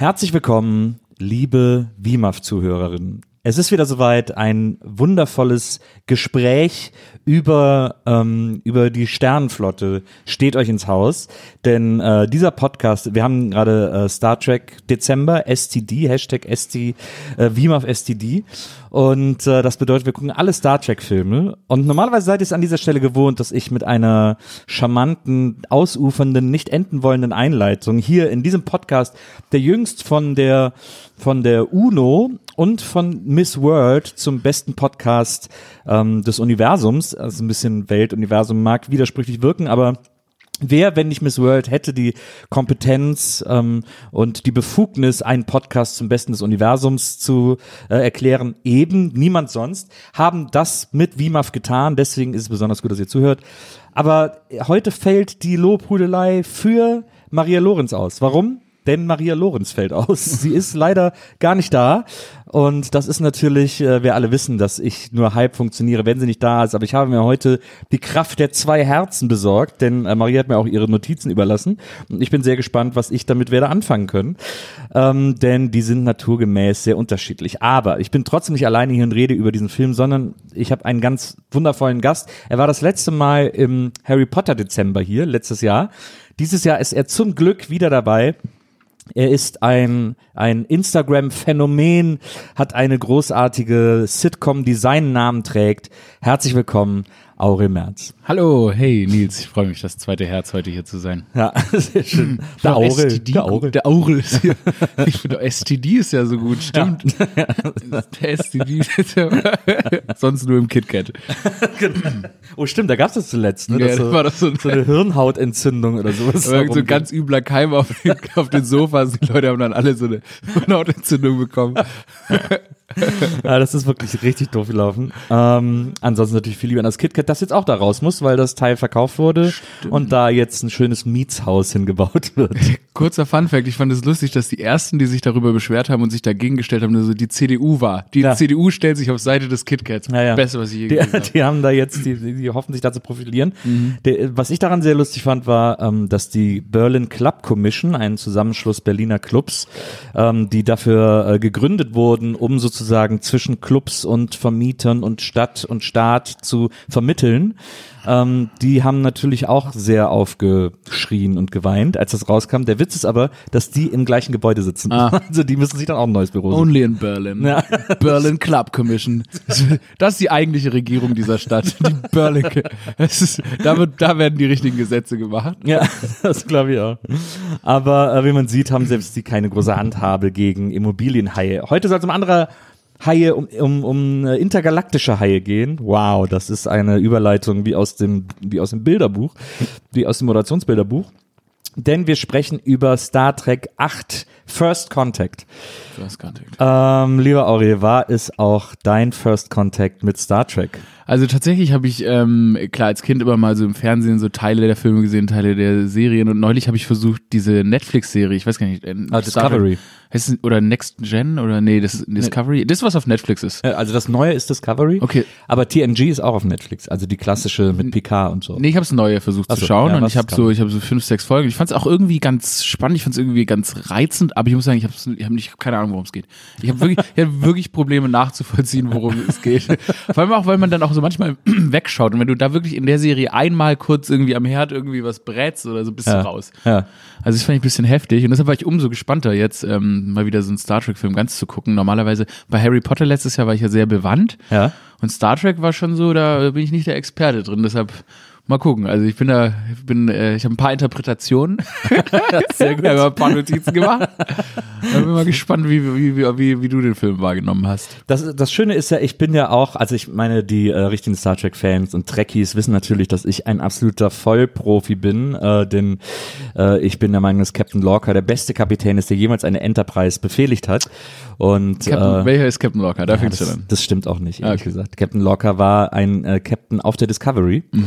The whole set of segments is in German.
Herzlich willkommen, liebe WIMAF-Zuhörerinnen. Es ist wieder soweit, ein wundervolles Gespräch über die Sternenflotte steht euch ins Haus, denn dieser Podcast, wir haben gerade Star Trek Dezember, STD, Hashtag WIMAF STD, und das bedeutet, wir gucken alle Star Trek Filme, und normalerweise seid ihr es an dieser Stelle gewohnt, dass ich mit einer charmanten, ausufernden, nicht enden wollenden Einleitung hier in diesem Podcast, der jüngst von der UNO und von Miss World zum besten Podcast des Universums, also ein bisschen Weltuniversum mag widersprüchlich wirken, aber wer, wenn nicht Miss World, hätte die Kompetenz und die Befugnis, einen Podcast zum Besten des Universums zu erklären? Eben niemand sonst. Haben das mit WIMAF getan, deswegen ist es besonders gut, dass ihr zuhört. Aber heute fällt die Lobhudelei für Maria Lorenz aus. Warum? Denn Maria Lorenz fällt aus. Sie ist leider gar nicht da. Und das ist natürlich, wir alle wissen, dass ich nur halb funktioniere, wenn sie nicht da ist. Aber ich habe mir heute die Kraft der 2 Herzen besorgt, denn Maria hat mir auch ihre Notizen überlassen. Und ich bin sehr gespannt, was ich damit werde anfangen können. Denn die sind naturgemäß sehr unterschiedlich. Aber ich bin trotzdem nicht alleine hier und rede über diesen Film, sondern ich habe einen ganz wundervollen Gast. Er war das letzte Mal im Harry Potter Dezember hier, letztes Jahr. Dieses Jahr ist er zum Glück wieder dabei. Er ist ein Instagram-Phänomen, hat eine großartige Sitcom, die seinen Namen trägt. Herzlich willkommen, Aurel Merz. Hallo, hey Nils, ich freue mich, das zweite Herz heute hier zu sein. Ja, sehr schön. Der Aurel ist hier. Ich finde, STD ist ja so gut, stimmt. Ja. Der STD ist ja sonst nur im KitKat. Genau. Oh stimmt, da gab es das zuletzt, ne? Ja, war das so eine Hirnhautentzündung oder sowas. So ein ganz übler Keim auf den Sofas. Die Leute haben dann alle so eine Hirnhautentzündung bekommen. Ja, das ist wirklich richtig doof gelaufen. Ansonsten natürlich viel lieber an das KitKat, das jetzt auch da raus muss, weil das Teil verkauft wurde. Stimmt. Und da jetzt ein schönes Mietshaus hingebaut wird. Kurzer Funfact, ich fand es lustig, dass die ersten, die sich darüber beschwert haben und sich dagegen gestellt haben, also die CDU war. Die CDU stellt sich auf Seite des KitKats. Ja. Beste, was ich je gesehen habe. Die haben da jetzt, die hoffen sich da zu profilieren. Mhm. Was ich daran sehr lustig fand, war, dass die Berlin Club Commission, ein Zusammenschluss Berliner Clubs, die dafür gegründet wurden, um sozusagen zwischen Clubs und Vermietern und Stadt und Staat zu vermitteln. Die haben natürlich auch sehr aufgeschrien und geweint, als das rauskam. Der Witz ist aber, dass die im gleichen Gebäude sitzen. Also die müssen sich dann auch ein neues Büro suchen. Only in Berlin. Ja. Berlin Club Commission. Das ist die eigentliche Regierung dieser Stadt. Die Berlin. Da werden die richtigen Gesetze gemacht. Ja, das glaube ich auch. Aber wie man sieht, haben selbst die keine große Handhabe gegen Immobilienhaie. Heute soll es um andere Haie, um intergalaktische Haie gehen. Wow, das ist eine Überleitung wie aus dem Bilderbuch, wie aus dem Moderationsbilderbuch. Denn wir sprechen über Star Trek 8 First Contact. Lieber Aurel, war es auch dein First Contact mit Star Trek? Also tatsächlich habe ich, klar, als Kind immer mal so im Fernsehen so Teile der Filme gesehen, Teile der Serien, und neulich habe ich versucht, diese Netflix-Serie, ich weiß gar nicht, Discovery. Oder Next Gen, oder nee, das ist Discovery, das was auf Netflix ist. Also das Neue ist Discovery, okay. Aber TNG ist auch auf Netflix, also die klassische mit Picard und so. Nee, ich habe das Neue versucht zu schauen, und ich habe so 5-6 Folgen. Ich fand es auch irgendwie ganz spannend, ich fand es irgendwie ganz reizend, aber ich muss sagen, ich habe keine Ahnung, worum es geht. Ich habe wirklich Probleme nachzuvollziehen, worum es geht. Vor allem auch, weil man dann auch so manchmal wegschaut, und wenn du da wirklich in der Serie einmal kurz irgendwie am Herd irgendwie was brätst oder so, bist du raus. Ja. Also das fand ich ein bisschen heftig, und deshalb war ich umso gespannter, jetzt mal wieder so einen Star Trek-Film ganz zu gucken. Normalerweise bei Harry Potter letztes Jahr war ich ja sehr bewandt, und Star Trek war schon so, da bin ich nicht der Experte drin, deshalb mal gucken. Also ich habe ein paar Interpretationen. Sehr gut. Ich habe ein paar Notizen gemacht. Ich bin mal gespannt, wie du den Film wahrgenommen hast. Das Schöne ist ja, ich bin ja auch, also ich meine, die richtigen Star Trek-Fans und Trekkies wissen natürlich, dass ich ein absoluter Vollprofi bin, denn ich bin der Meinung, dass Captain Lorca der beste Kapitän ist, der jemals eine Enterprise befehligt hat. Und welcher ist Captain Lorca? Da fängst du an. Das stimmt auch nicht, ehrlich gesagt. Captain Lorca war ein Captain auf der Discovery. Und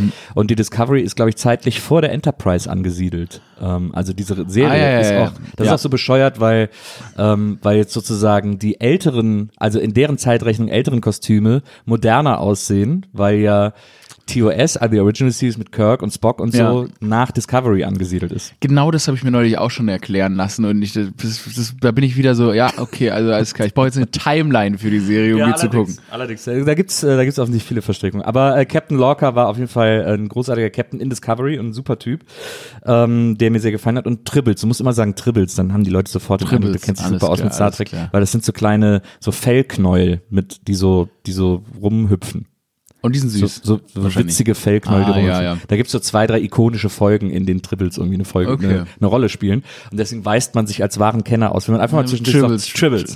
Und die Discovery ist, glaube ich, zeitlich vor der Enterprise angesiedelt. Also diese Serie ist auch so bescheuert, weil jetzt sozusagen die älteren, also in deren Zeitrechnung älteren Kostüme moderner aussehen, weil ja TOS, also die Original Series mit Kirk und Spock und so, nach Discovery angesiedelt ist. Genau das habe ich mir neulich auch schon erklären lassen und da bin ich wieder so, ja, okay, also alles klar, ich brauche jetzt eine Timeline für die Serie, um die zu gucken. Allerdings, da gibt's offensichtlich viele Verstrickungen. Aber Captain Lorca war auf jeden Fall ein großartiger Captain in Discovery und ein super Typ, der mir sehr gefallen hat. Und Tribbles, du musst immer sagen Tribbles, dann haben die Leute sofort im Eindruck, du kennst dich super aus mit Star Trek, weil das sind so kleine, so Fellknäuel, die so rumhüpfen. Und die sind süß. So witzige Fellknäuel. Ja. Da gibt's so 2, 3 ikonische Folgen, in denen Tribbles irgendwie eine Rolle spielen. Und deswegen weist man sich als wahren Kenner aus, wenn man einfach mal zwischen Tribbles.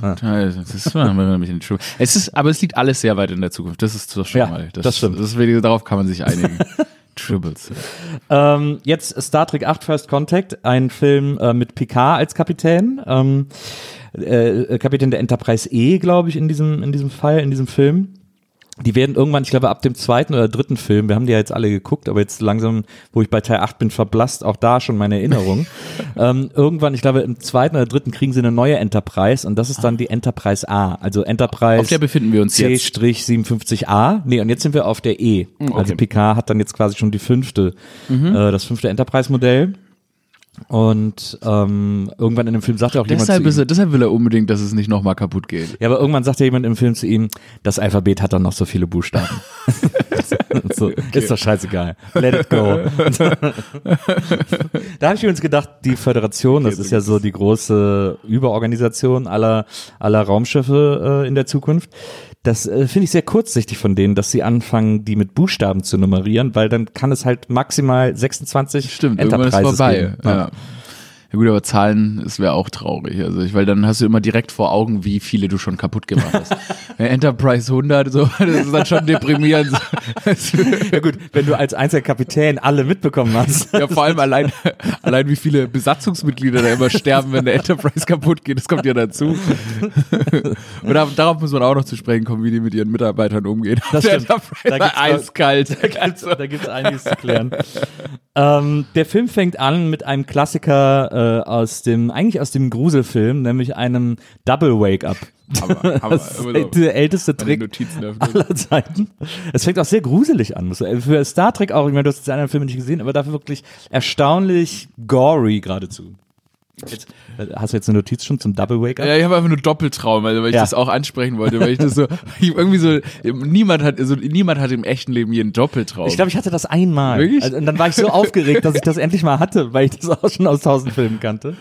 Aber es liegt alles sehr weit in der Zukunft. Das ist doch schon mal. Das stimmt. Darauf kann man sich einigen. Tribbles. Jetzt Star Trek 8 First Contact, ein Film mit Picard als Kapitän. Kapitän der Enterprise E, glaube ich, in diesem Film. Die werden irgendwann, ich glaube, ab dem 2. oder 3. Film, wir haben die ja jetzt alle geguckt, aber jetzt langsam, wo ich bei Teil 8 bin, verblasst auch da schon meine Erinnerung. Irgendwann, ich glaube, im 2. oder 3. kriegen sie eine neue Enterprise und das ist dann die Enterprise A. Also Enterprise auf der befinden wir uns jetzt. C-57A. Nee, und jetzt sind wir auf der E. Okay. Also Picard hat dann jetzt quasi schon das 5. Enterprise-Modell. Und irgendwann in dem Film sagt ja auch jemand zu ihm, deshalb will er unbedingt, dass es nicht nochmal kaputt geht. Ja, aber irgendwann sagt ja jemand im Film zu ihm, das Alphabet hat dann noch so viele Buchstaben. So, okay. Ist doch scheißegal. Let it go. Da habe ich übrigens gedacht, die Föderation, das ist ja so die große Überorganisation aller Raumschiffe in der Zukunft. Das finde ich sehr kurzsichtig von denen, dass sie anfangen, die mit Buchstaben zu nummerieren, weil dann kann es halt maximal 26 Enterprises geben. Ja. Ja gut, aber Zahlen, es wäre auch traurig. Also weil dann hast du immer direkt vor Augen, wie viele du schon kaputt gemacht hast. Enterprise 100, so, das ist dann schon deprimierend. Ja gut, wenn du als einziger Kapitän alle mitbekommen hast. Ja, vor allem allein wie viele Besatzungsmitglieder da immer sterben, wenn der Enterprise kaputt geht, das kommt ja dazu. Und darauf muss man auch noch zu sprechen kommen, wie die mit ihren Mitarbeitern umgehen. Das stimmt. Da eiskalt. Da gibt's einiges zu klären. Der Film fängt an mit einem Klassiker aus dem Gruselfilm, nämlich einem Double Wake-Up. Das ist der älteste Trick aller Zeiten. Es fängt auch sehr gruselig an. Für Star Trek auch, ich meine, du hast jetzt einen Film nicht gesehen, aber dafür wirklich erstaunlich gory geradezu. Hast du jetzt eine Notiz schon zum Double Wake-Up? Ja, ich habe einfach nur Doppeltraum, weil ich das auch ansprechen wollte, weil ich das so, irgendwie so, niemand hat im echten Leben hier einen Doppeltraum. Ich glaube, ich hatte das einmal. Wirklich? Also, und dann war ich so aufgeregt, dass ich das endlich mal hatte, weil ich das auch schon aus 1000 Filmen kannte.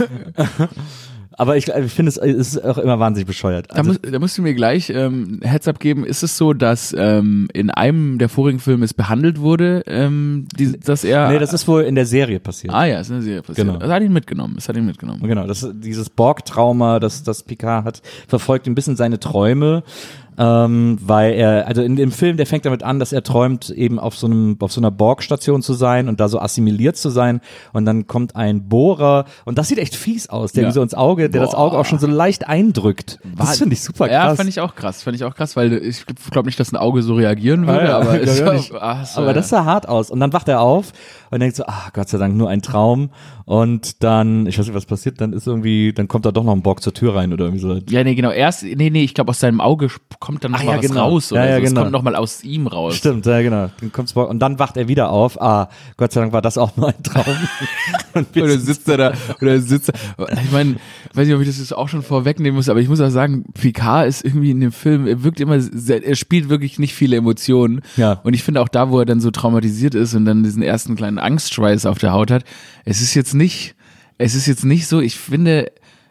Aber ich finde, es ist auch immer wahnsinnig bescheuert. Also, da musst du mir gleich Heads-up geben. Ist es so, dass in einem der vorigen Filme es behandelt wurde, dass er... Nee, das ist wohl in der Serie passiert. Ah ja, ist in der Serie passiert. Genau. Das hat ihn mitgenommen. Genau, dieses Borg-Trauma, das Picard hat, verfolgt ein bisschen seine Träume. Weil er, also in dem Film, der fängt damit an, dass er träumt, eben auf so einer Borg-Station zu sein und da so assimiliert zu sein und dann kommt ein Bohrer und das sieht echt fies aus, der wie so ins Auge, der das Auge auch schon so leicht eindrückt. Das finde ich super krass. Ja, fand ich auch krass, weil ich glaube nicht, dass ein Auge so reagieren würde, aber aber das sah hart aus und dann wacht er auf und denkt so, Gott sei Dank, nur ein Traum und dann, ich weiß nicht, was passiert, dann kommt da doch noch ein Borg zur Tür rein oder irgendwie so. Ja, nee, genau, ich glaube aus seinem Auge kommt dann noch mal was raus oder so. Genau. Es kommt noch mal aus ihm raus. Stimmt, ja genau. Dann kommt's und dann wacht er wieder auf. Gott sei Dank war das auch nur ein Traum. Oder sitzt er. Ich meine, weiß nicht, ob ich das jetzt auch schon vorwegnehmen muss, aber ich muss auch sagen, Picard ist irgendwie in dem Film, er spielt wirklich nicht viele Emotionen. Ja. Und ich finde auch da, wo er dann so traumatisiert ist und dann diesen ersten kleinen Angstschweiß auf der Haut hat, es ist jetzt nicht so, ich finde,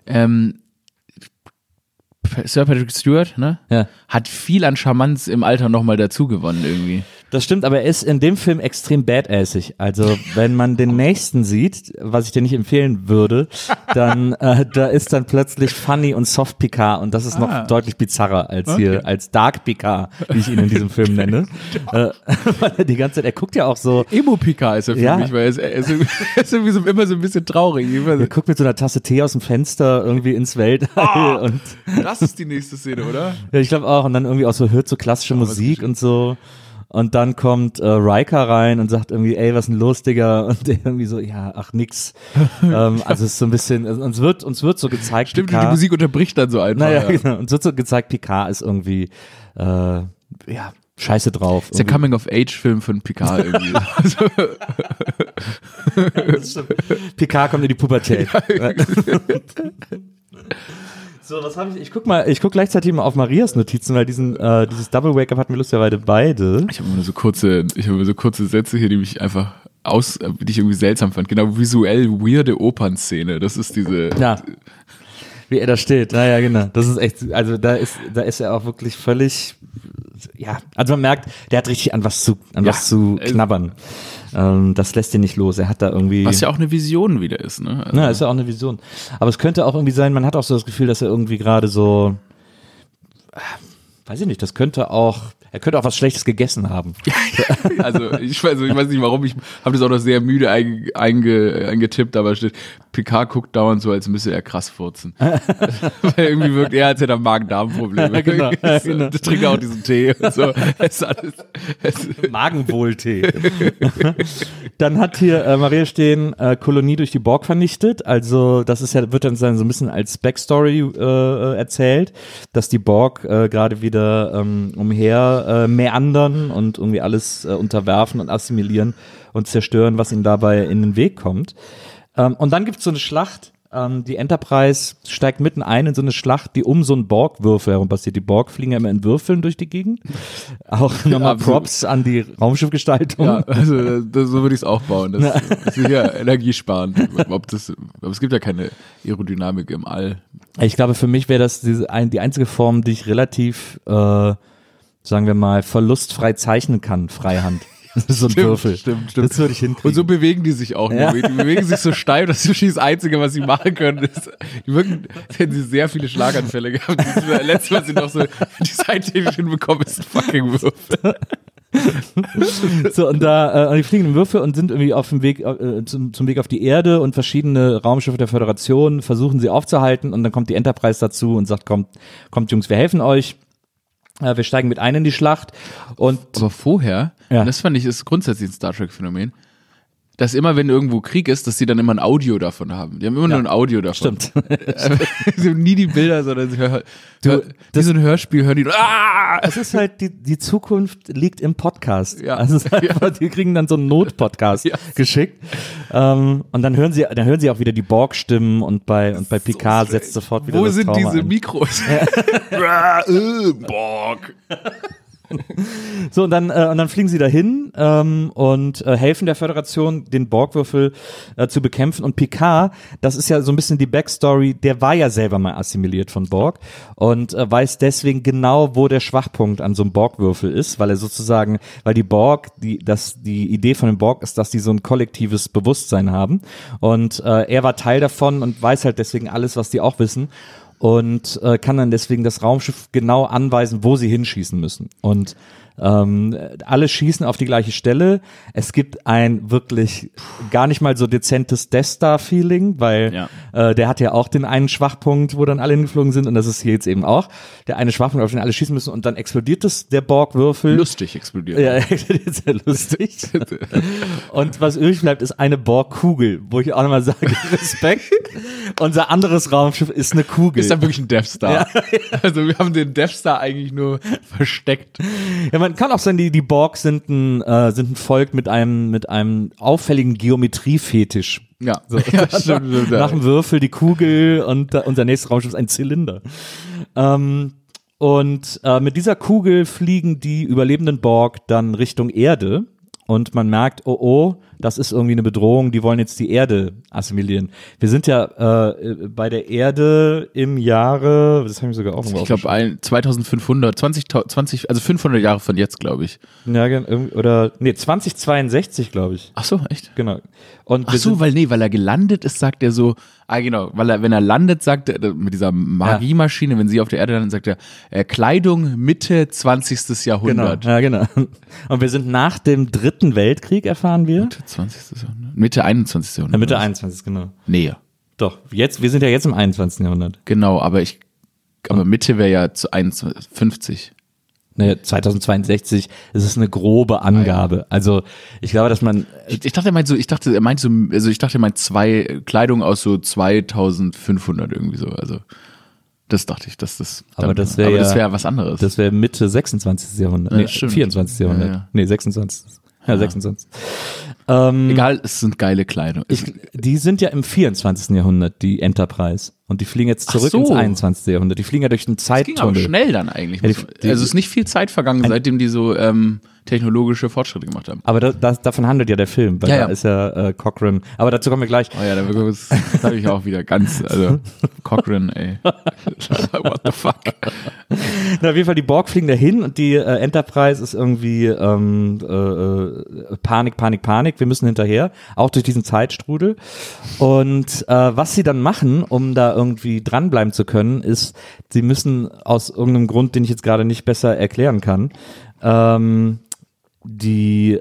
Sir Patrick Stewart, ne? Ja. Hat viel an Charmanz im Alter nochmal dazu gewonnen irgendwie. Das stimmt, aber er ist in dem Film extrem badassig. Also wenn man den nächsten sieht, was ich dir nicht empfehlen würde, dann da ist dann plötzlich Funny und Soft Picard und das ist noch deutlich bizarrer als hier, als Dark Picard, wie ich ihn in diesem Film nenne. Weil er die ganze Zeit, er guckt ja auch so. Emo Picard ist er für mich, weil er ist irgendwie so, immer so ein bisschen traurig. Er guckt mit so einer Tasse Tee aus dem Fenster irgendwie ins Weltall und das ist die nächste Szene, oder? Ja, ich glaube auch. Und dann irgendwie auch so hört so klassische Musik und so. Und dann kommt Riker rein und sagt irgendwie, ey, was ist denn los, Digga? Und der irgendwie so, ja, ach nix. Also es ist so ein bisschen, uns wird so gezeigt, stimmt, Picard, die Musik unterbricht dann so einfach. naja, genau. Uns wird so gezeigt, Picard ist irgendwie, scheiße drauf. Ist der Coming-of-Age-Film von Picard irgendwie. Picard kommt in die Pubertät. So, was habe ich? Ich guck gleichzeitig mal auf Marias Notizen, weil dieses Double Wake-Up hatten wir lustigerweise beide. Ich habe immer so kurze Sätze hier, die mich einfach die ich irgendwie seltsam fand. Genau, visuell weirde Opernszene. Das ist diese. Ja. Wie er da steht. Naja, genau. Das ist echt, also da ist er auch wirklich völlig, ja, also man merkt, der hat richtig an was zu knabbern. Das lässt ihn nicht los. Er hat da irgendwie. Was ja auch eine Vision wieder ist, ne? Also, ist ja auch eine Vision. Aber es könnte auch irgendwie sein, man hat auch so das Gefühl, dass er irgendwie gerade so, weiß ich nicht, er könnte auch was Schlechtes gegessen haben. Also ich weiß nicht warum, ich habe das auch noch sehr müde eingetippt, aber steht, Picard guckt dauernd so, als müsse er krass furzen. Weil irgendwie wirkt er, als hätte er Magen-Darm-Probleme. Ja, genau. Das trinkt auch diesen Tee und so. Magenwohl-Tee. Dann hat hier Maria stehen, Kolonie durch die Borg vernichtet. Also das ist wird dann so ein bisschen als Backstory erzählt, dass die Borg gerade wieder umher meandern und irgendwie alles unterwerfen und assimilieren und zerstören, was ihnen dabei in den Weg kommt. Und dann gibt es so eine Schlacht, die Enterprise steigt mitten ein in so eine Schlacht, die um so einen Borg-Würfel herum passiert. Die Borg fliegen ja immer in Würfeln durch die Gegend. Auch nochmal Props an die Raumschiffgestaltung. Ja, also so würde ich es auch bauen. Das ist sicher energiesparend. Aber es gibt ja keine Aerodynamik im All. Ich glaube, für mich wäre das die einzige Form, die ich relativ sagen wir mal, verlustfrei zeichnen kann, Freihand. So ein Würfel. Stimmt. Das würde ich hinkriegen. Und so bewegen die sich auch. Ja. Die bewegen sich so steif, das ist das Einzige, was sie machen können. Die wirken, wenn sie sehr viele Schlaganfälle gehabt. Das letzte, was sie noch so designtechnisch hinbekommen, ist ein fucking Würfel. So, und die fliegen im Würfel und sind irgendwie auf dem Weg zum Weg auf die Erde, und verschiedene Raumschiffe der Föderation versuchen sie aufzuhalten, und dann kommt die Enterprise dazu und sagt, kommt Jungs, wir helfen euch. Wir steigen mit ein in die Schlacht. Aber vorher, das fand ich, ist grundsätzlich ein Star Trek-Phänomen, dass immer, wenn irgendwo Krieg ist, dass sie dann immer ein Audio davon haben. Die haben immer nur ein Audio davon. Stimmt. Sie haben nie die Bilder, sondern sie hören, wie so ein Hörspiel hören die. Es ist halt, die Zukunft liegt im Podcast. Ja. Also es ist einfach, die kriegen dann so einen Not-Podcast geschickt. Und dann hören sie auch wieder die Borg-Stimmen, und bei Picard setzt sofort wieder das Trauma Wo sind diese ein. Mikros? Borg. So, und dann fliegen sie dahin und helfen der Föderation, den Borgwürfel zu bekämpfen. Und Picard, das ist ja so ein bisschen die Backstory, der war ja selber mal assimiliert von Borg und weiß deswegen genau, wo der Schwachpunkt an so einem Borgwürfel ist, weil die Borg, die Idee von dem Borg ist, dass die so ein kollektives Bewusstsein haben. Und er war Teil davon und weiß halt deswegen alles, was die auch wissen. Und kann dann deswegen das Raumschiff genau anweisen, wo sie hinschießen müssen. Und alle schießen auf die gleiche Stelle. Es gibt ein wirklich gar nicht mal so dezentes Death Star-Feeling, weil der hat ja auch den einen Schwachpunkt, wo dann alle hingeflogen sind, und das ist hier jetzt eben auch der eine Schwachpunkt, auf den alle schießen müssen, und dann explodiert der Borg-Würfel. Lustig explodiert. Ja, explodiert sehr lustig. Und was übrig bleibt, ist eine Borg-Kugel, wo ich auch nochmal sage, Respekt. Unser anderes Raumschiff ist eine Kugel. Ist dann wirklich ein Death Star. Ja. Also wir haben den Death Star eigentlich nur versteckt. Ja, man kann auch sagen, die Borg sind ein Volk mit einem auffälligen Geometriefetisch. Ja, so, stimmt. Nach dem Würfel die Kugel, und unser nächstes Raumschiff ist ein Zylinder. Mit dieser Kugel fliegen die überlebenden Borg dann Richtung Erde. Und man merkt, oh, das ist irgendwie eine Bedrohung, die wollen jetzt die Erde assimilieren. Wir sind ja bei der Erde im Jahre, das habe ich sogar auch ich glaube 2500, 20, also 500 Jahre von jetzt, glaube ich. Ja, 2062, glaube ich. Ach so, echt? Genau. Und weil er gelandet ist, sagt er so, genau, wenn er landet, sagt er, mit dieser Magiemaschine, wenn sie auf der Erde landet, sagt er, Kleidung Mitte 20. Jahrhundert. Genau, ja, genau. Und wir sind nach dem Dritten Weltkrieg, erfahren wir. Mitte 20. Jahrhundert? Mitte 21. Jahrhundert. Ja, Mitte 21, genau. Nee. Doch, wir sind ja jetzt im 21. Jahrhundert. Genau, aber Mitte wäre ja zu 50. Ne, 2062, es ist eine grobe Angabe. Also ich glaube, dass man. Ich dachte, er meint zwei Kleidung aus so 2500 irgendwie so. Also das dachte ich, dass das. Aber das wäre was anderes. Das wäre Mitte 26. Jahrhundert. Nee, 24. Jahrhundert. Ja. Nee, 26. Ja, 26. Egal, es sind geile Kleidung. Die sind ja im 24. Jahrhundert, die Enterprise. Und die fliegen jetzt zurück ins 21. Jahrhundert. Die fliegen ja durch einen Zeittunnel. Das ging aber schnell dann eigentlich. Ja, also es ist nicht viel Zeit vergangen, seitdem die so technologische Fortschritte gemacht haben. Aber davon handelt ja der Film, weil da ist ja Cochrane. Aber dazu kommen wir gleich. Oh ja, das habe ich auch wieder also Cochrane, ey. What the fuck? Na, auf jeden Fall, die Borg fliegen dahin und die Enterprise ist irgendwie Panik. Wir müssen hinterher, auch durch diesen Zeitstrudel. Und was sie dann machen, um da irgendwie dranbleiben zu können, ist, sie müssen aus irgendeinem Grund, den ich jetzt gerade nicht besser erklären kann, die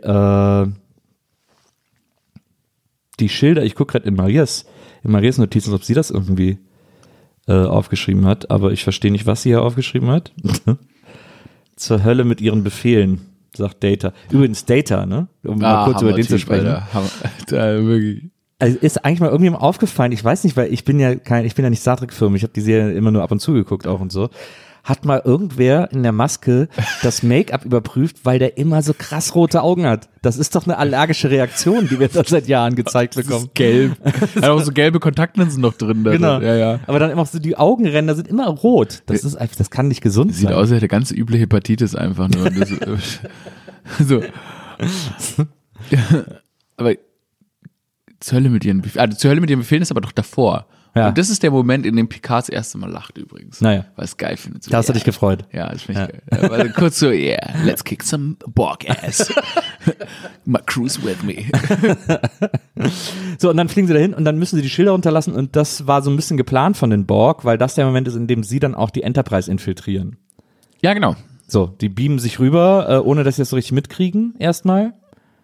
Schilder, ich gucke gerade in Marias Notizen, ob sie das irgendwie aufgeschrieben hat, aber ich verstehe nicht, was sie hier aufgeschrieben hat. Zur Hölle mit ihren Befehlen, sagt Data. Übrigens Data, ne? Um mal kurz über den zu sprechen. Wirklich. Also ist eigentlich mal irgendjemandem aufgefallen, ich weiß nicht, weil ich bin ja nicht Star Trek-Firma, ich habe die Serie immer nur ab und zu geguckt auch und so. Hat mal irgendwer in der Maske das Make-up überprüft, weil der immer so krass rote Augen hat. Das ist doch eine allergische Reaktion, die wir da seit Jahren gezeigt bekommen. Ist gelb. Hat auch so gelbe Kontaktlinsen noch drin. Genau. Ja. Aber dann immer so die Augenränder sind immer rot. Das ist einfach, das kann nicht gesund sein. Sieht aus, als hätte ganz üble Hepatitis einfach nur. So. Aber zur Hölle mit ihren Befehlen ist aber doch davor. Ja. Und das ist der Moment, in dem Picard das erste Mal lacht übrigens. Naja. Weil es geil findet. So, da hast du dich gefreut. Ja, das finde ich geil. Also kurz so, let's kick some Borg ass. My cruise with me. So, und dann fliegen sie dahin und dann müssen sie die Schilder runterlassen und das war so ein bisschen geplant von den Borg, weil das der Moment ist, in dem sie dann auch die Enterprise infiltrieren. Ja, genau. So, die beamen sich rüber, ohne dass sie das so richtig mitkriegen, erstmal.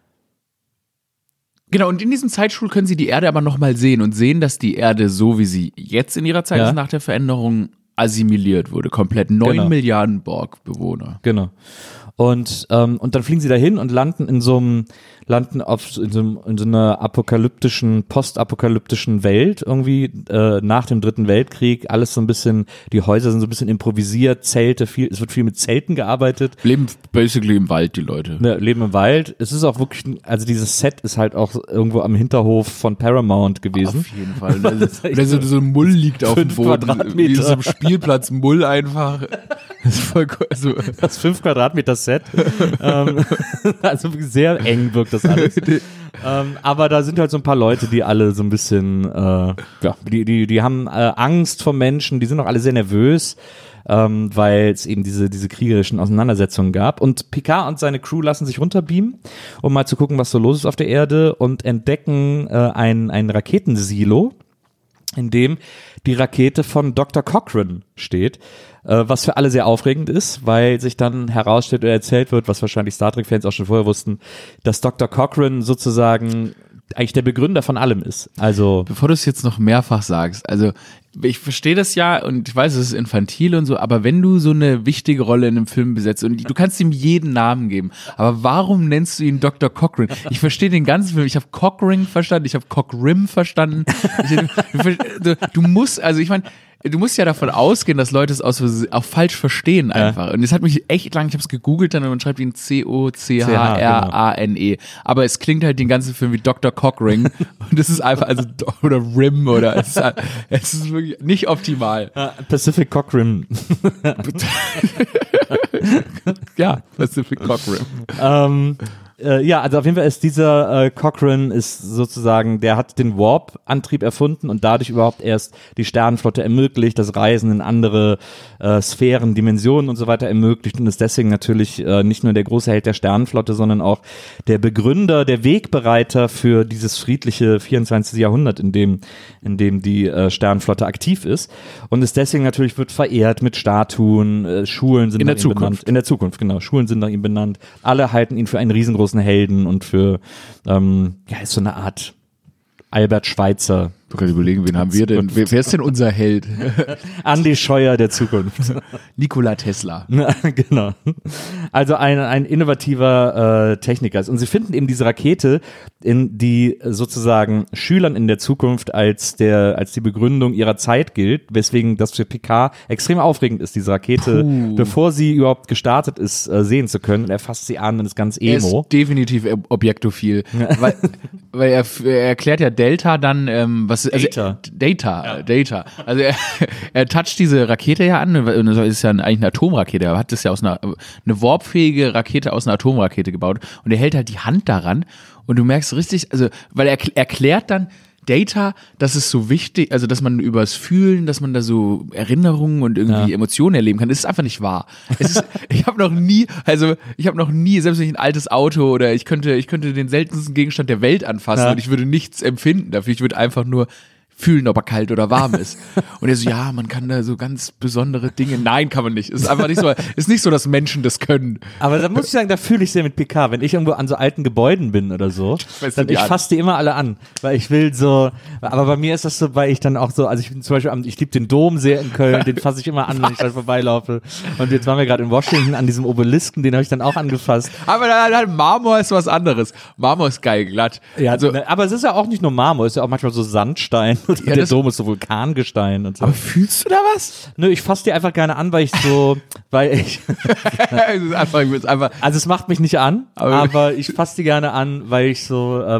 Genau, und in diesem Zeitstuhl können sie die Erde aber nochmal sehen und sehen, dass die Erde, so wie sie jetzt in ihrer Zeit ist, nach der Veränderung assimiliert wurde. Komplett 9 Milliarden Borg-Bewohner. Genau. Und dann fliegen sie dahin und landen in so einer postapokalyptischen Welt irgendwie nach dem Dritten Weltkrieg. Alles so ein bisschen, die Häuser sind so ein bisschen improvisiert, Zelte, es wird viel mit Zelten gearbeitet. Leben basically im Wald, die Leute. Ja, leben im Wald. Es ist auch wirklich, also dieses Set ist halt auch irgendwo am Hinterhof von Paramount gewesen. Auf jeden Fall. So ein Mull liegt auf dem Boden. Wie so ein Spielplatz Mull einfach. Das ist voll cool. Also, das 5 Quadratmeter Set. Also sehr eng wirkt das alles. Aber da sind halt so ein paar Leute, die alle so ein bisschen, die haben Angst vor Menschen, die sind auch alle sehr nervös, weil es eben diese kriegerischen Auseinandersetzungen gab. Und Picard und seine Crew lassen sich runterbeamen, um mal zu gucken, was so los ist auf der Erde und entdecken ein Raketensilo, in dem die Rakete von Dr. Cochrane steht, was für alle sehr aufregend ist, weil sich dann herausstellt oder erzählt wird, was wahrscheinlich Star Trek-Fans auch schon vorher wussten, dass Dr. Cochrane sozusagen eigentlich der Begründer von allem ist. Also bevor du es jetzt noch mehrfach sagst, also ich verstehe das ja und ich weiß, es ist infantil und so, aber wenn du so eine wichtige Rolle in einem Film besetzt und du kannst ihm jeden Namen geben, aber warum nennst du ihn Dr. Cochrane? Ich verstehe den ganzen Film, ich habe Cochrane verstanden, ich habe Cockrim verstanden. Du musst, also ich meine, du musst ja davon ausgehen, dass Leute es auch falsch verstehen einfach. Und es hat mich echt lang, ich habe es gegoogelt dann und man schreibt ihn C-O-C-H-R-A-N-E. Aber es klingt halt den ganzen Film wie Dr. Cockring. Und das ist einfach, also, oder Rim oder es ist wirklich nicht optimal. Pacific Cockrim. Ja, Pacific Cockrim. Also auf jeden Fall ist dieser Cochrane ist sozusagen, der hat den Warp-Antrieb erfunden und dadurch überhaupt erst die Sternenflotte ermöglicht, das Reisen in andere Sphären, Dimensionen und so weiter ermöglicht und ist deswegen natürlich nicht nur der große Held der Sternenflotte, sondern auch der Begründer, der Wegbereiter für dieses friedliche 24. Jahrhundert, in dem die Sternenflotte aktiv ist und ist deswegen natürlich wird verehrt mit Statuen, Schulen sind nach ihm benannt. In der Zukunft, genau. Schulen sind nach ihm benannt. Alle halten ihn für einen riesengroßen Helden und für ist so eine Art Albert Schweitzer Ich kann überlegen, wen haben wir denn? Wer ist denn unser Held? Andi Scheuer der Zukunft. Nikola Tesla. Genau. Also ein innovativer Techniker ist. Und sie finden eben diese Rakete, die sozusagen Schülern in der Zukunft als die Begründung ihrer Zeit gilt, weswegen das für Picard extrem aufregend ist, diese Rakete, bevor sie überhaupt gestartet ist, sehen zu können. Und er fasst sie an und ist ganz emo. Er ist definitiv objektophil. Weil er erklärt ja Delta dann, Data. Also er toucht diese Rakete ja an, und das ist ja eigentlich eine Atomrakete, er hat das ja eine warpfähige Rakete aus einer Atomrakete gebaut und er hält halt die Hand daran und du merkst richtig, also, weil er erklärt dann Data, das ist so wichtig, also dass man übers Fühlen, dass man da so Erinnerungen und irgendwie Emotionen erleben kann, das ist einfach nicht wahr. Ich habe noch nie, selbst wenn ich ein altes Auto oder ich könnte den seltensten Gegenstand der Welt anfassen und ich würde nichts empfinden dafür, ich würde einfach nur fühlen, ob er kalt oder warm ist. Und er so, ja, man kann da so ganz besondere Dinge. Nein, kann man nicht. Ist einfach nicht so, ist nicht so, dass Menschen das können. Aber da muss ich sagen, da fühle ich sehr mit Picard. Wenn ich irgendwo an so alten Gebäuden bin oder so, dann ich fasse die immer alle an. Weil ich will so, aber bei mir ist das so, weil ich dann auch so, also ich bin zum Beispiel, ich liebe den Dom sehr in Köln, den fasse ich immer an, wenn ich da vorbeilaufe. Und jetzt waren wir gerade in Washington an diesem Obelisken, den habe ich dann auch angefasst. Aber Marmor ist was anderes. Marmor ist geil, glatt. Ja, also, aber es ist ja auch nicht nur Marmor, es ist ja auch manchmal so Sandstein. Ja, der Dom ist so Vulkangestein und so. Aber fühlst du da was? Nö, ich fasse die einfach gerne an, weil ich also es macht mich nicht an, aber ich fasse die gerne an, weil ich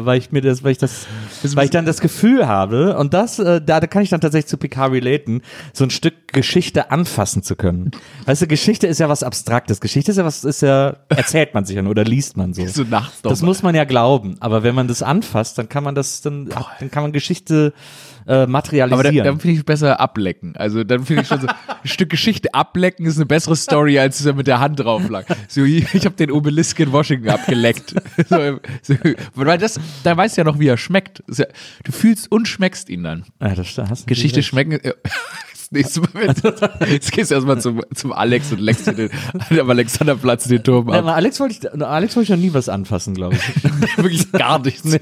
dann das Gefühl habe und da kann ich dann tatsächlich zu Picard relaten, so ein Stück Geschichte anfassen zu können. Weißt du, Geschichte ist ja was Abstraktes. Geschichte erzählt man sich ja nur oder liest man so. So nachts das muss man ja glauben, aber wenn man das anfasst, dann kann man Geschichte materialisieren. Aber dann finde ich besser ablecken. Also dann finde ich schon so, ein Stück Geschichte ablecken ist eine bessere Story, als er mit der Hand drauf lag. So, ich habe den Obelisk in Washington abgeleckt. Weil da weißt du ja noch, wie er schmeckt. Du fühlst und schmeckst ihn dann. Ja, das Geschichte schmecken. Nächstes Mal, jetzt gehst du erstmal zum Alex und leckst dir am Alexanderplatz den Turm ab. Ja, Alex wollte ich noch nie was anfassen, glaube ich. Wirklich gar nichts. Nee.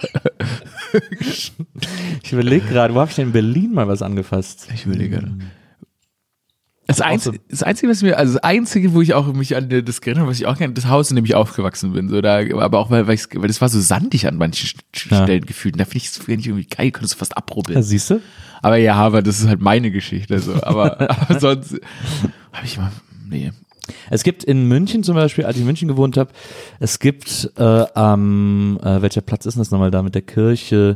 Ich überlege gerade, wo habe ich denn in Berlin mal was angefasst? Ich überlege. Das Einzige, wo ich auch mich an das erinnere, was ich auch gerne, das Haus, in dem ich aufgewachsen bin, so, aber auch weil das war so sandig an manchen Stellen gefühlt. Und da finde ich es irgendwie geil, könntest du fast abrubbeln. Ja, siehst du? Aber ja, aber das ist halt meine Geschichte, so. Aber sonst habe ich mal, nee. Es gibt in München zum Beispiel, als ich in München gewohnt habe, es gibt welcher Platz ist denn das nochmal da mit der Kirche?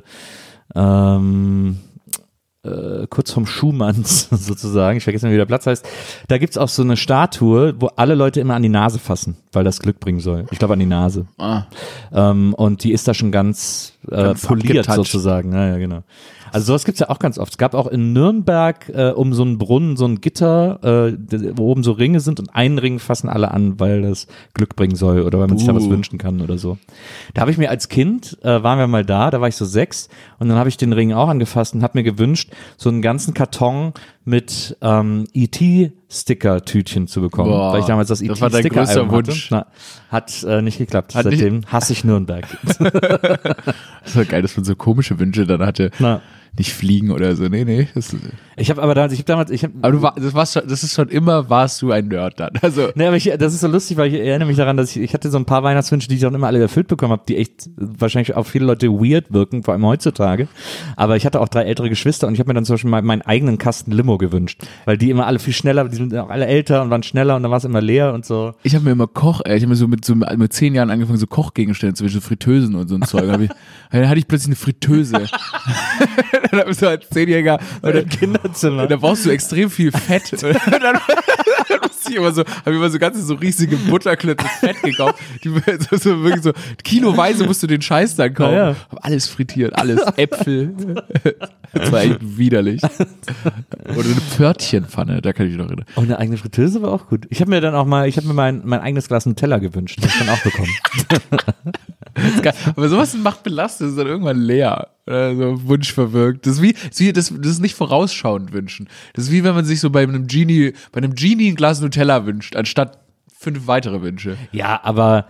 Kurz vom Schumanns sozusagen, ich vergesse mal, wie der Platz heißt, da gibt's auch so eine Statue, wo alle Leute immer an die Nase fassen, weil das Glück bringen soll. Ich glaube an die Nase. Und die ist da schon ganz poliert sozusagen. Ja, genau. Also sowas gibt's ja auch ganz oft. Es gab auch in Nürnberg um so einen Brunnen so ein Gitter, wo oben so Ringe sind und einen Ring fassen alle an, weil das Glück bringen soll oder weil man sich da was wünschen kann oder so. Da habe ich mir als Kind, waren wir mal da war ich so 6 und dann habe ich den Ring auch angefasst und habe mir gewünscht, so einen ganzen Karton mit E.T.-Sticker-Tütchen zu bekommen. Boah, weil ich damals das E.T.-Sticker-Album Wunsch. Hat nicht geklappt. Seitdem hasse ich Nürnberg. Das war geil, dass man so komische Wünsche dann hatte. Nicht fliegen oder so. Nee. Aber das ist schon immer, warst du ein Nerd dann. Also. Nee, aber das ist so lustig, weil ich erinnere mich daran, dass ich hatte so ein paar Weihnachtswünsche, die ich dann immer alle erfüllt bekommen habe, die echt wahrscheinlich auf viele Leute weird wirken, vor allem heutzutage. Aber ich hatte auch 3 ältere Geschwister und ich habe mir dann zum Beispiel meinen eigenen Kasten Limo gewünscht, weil die immer alle viel schneller, die sind auch alle älter und waren schneller und dann war es immer leer und so. Ich habe mir immer mit 10 Jahren angefangen, so Kochgegenstände, zum Beispiel Fritteusen und so ein Zeug. Dann hatte ich plötzlich eine Fritteuse. Dann bist du als 10-Jähriger oder im Kinderzimmer. Da brauchst du extrem viel Fett. Und dann habe ich immer so ganze so riesige Butterklötze Fett gekauft. So wirklich so kiloweise musst du den Scheiß dann kaufen. Ja. Hab alles frittiert, alles Äpfel. Das war echt widerlich. Oder eine Pförtchenpfanne, da kann ich mich noch erinnern. Oh, eine eigene Fritteuse war auch gut. Ich habe mir mein eigenes Glas Nutella gewünscht. Das habe ich dann auch bekommen. Aber sowas macht belastet, ist dann irgendwann leer. So Wunsch verwirkt. Das ist nicht vorausschauend wünschen. Das ist wie wenn man sich so bei einem Genie ein Glas Nutella wünscht, anstatt 5 weitere Wünsche. Ja, aber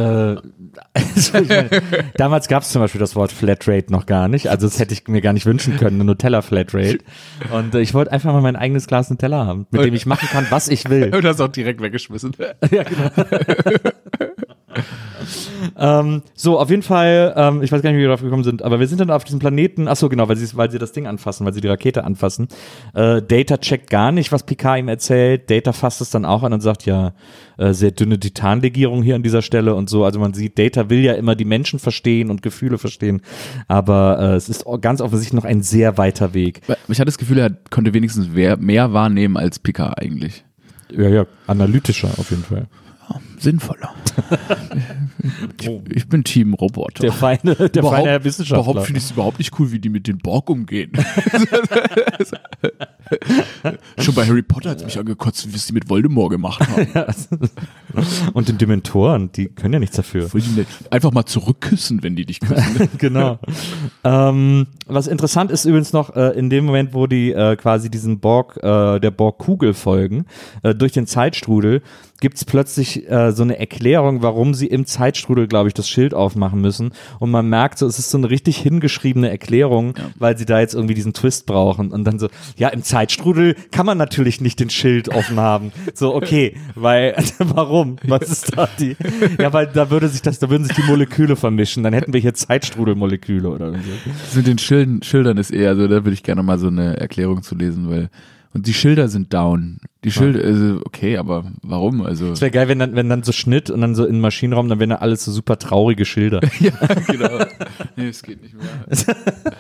damals gab es zum Beispiel das Wort Flatrate noch gar nicht, also das hätte ich mir gar nicht wünschen können, eine Nutella-Flatrate. Und ich wollte einfach mal mein eigenes Glas Nutella haben, mit dem ich machen kann, was ich will. Und hast auch direkt weggeschmissen. Ja, genau. So, auf jeden Fall, ich weiß gar nicht, wie wir darauf gekommen sind, aber wir sind dann auf diesem Planeten, achso, genau, weil sie das Ding anfassen, weil sie die Rakete anfassen. Data checkt gar nicht, was Picard ihm erzählt. Data fasst es dann auch an und sagt, ja, sehr dünne Titanlegierung hier an dieser Stelle und so. Also man sieht, Data will ja immer die Menschen verstehen und Gefühle verstehen, aber es ist ganz offensichtlich noch ein sehr weiter Weg. Ich hatte das Gefühl, er konnte wenigstens mehr wahrnehmen als Picard eigentlich. Ja, analytischer auf jeden Fall. Sinnvoller. Ich bin Team Roboter. Der feine Herr Wissenschaftler. Überhaupt finde ich es überhaupt nicht cool, wie die mit den Borg umgehen. Schon bei Harry Potter hat es mich angekotzt, wie sie mit Voldemort gemacht haben. Und den Dementoren, die können ja nichts dafür. Einfach mal zurückküssen, wenn die dich küssen. Genau. Was interessant ist übrigens noch, in dem Moment, wo die quasi diesen der Borg-Kugel folgen, durch den Zeitstrudel, gibt's plötzlich so eine Erklärung, warum sie im Zeitstrudel, glaube ich, das Schild aufmachen müssen. Und man merkt so, es ist so eine richtig hingeschriebene Erklärung, weil sie da jetzt irgendwie diesen Twist brauchen. Und dann so, ja, im Zeitstrudel kann man natürlich nicht den Schild offen haben. So, okay, weil, warum? Was ist da die? Ja, weil da würden sich die Moleküle vermischen. Dann hätten wir hier Zeitstrudelmoleküle oder so. Das mit den Schildern ist eher so, da würde ich gerne mal so eine Erklärung zu lesen, weil und die Schilder sind down. Die Schilder, also okay, aber warum? Also es wäre geil, wenn dann so Schnitt und dann so im Maschinenraum, dann wären da alles so super traurige Schilder. Ja, genau. Nee, es geht nicht mehr.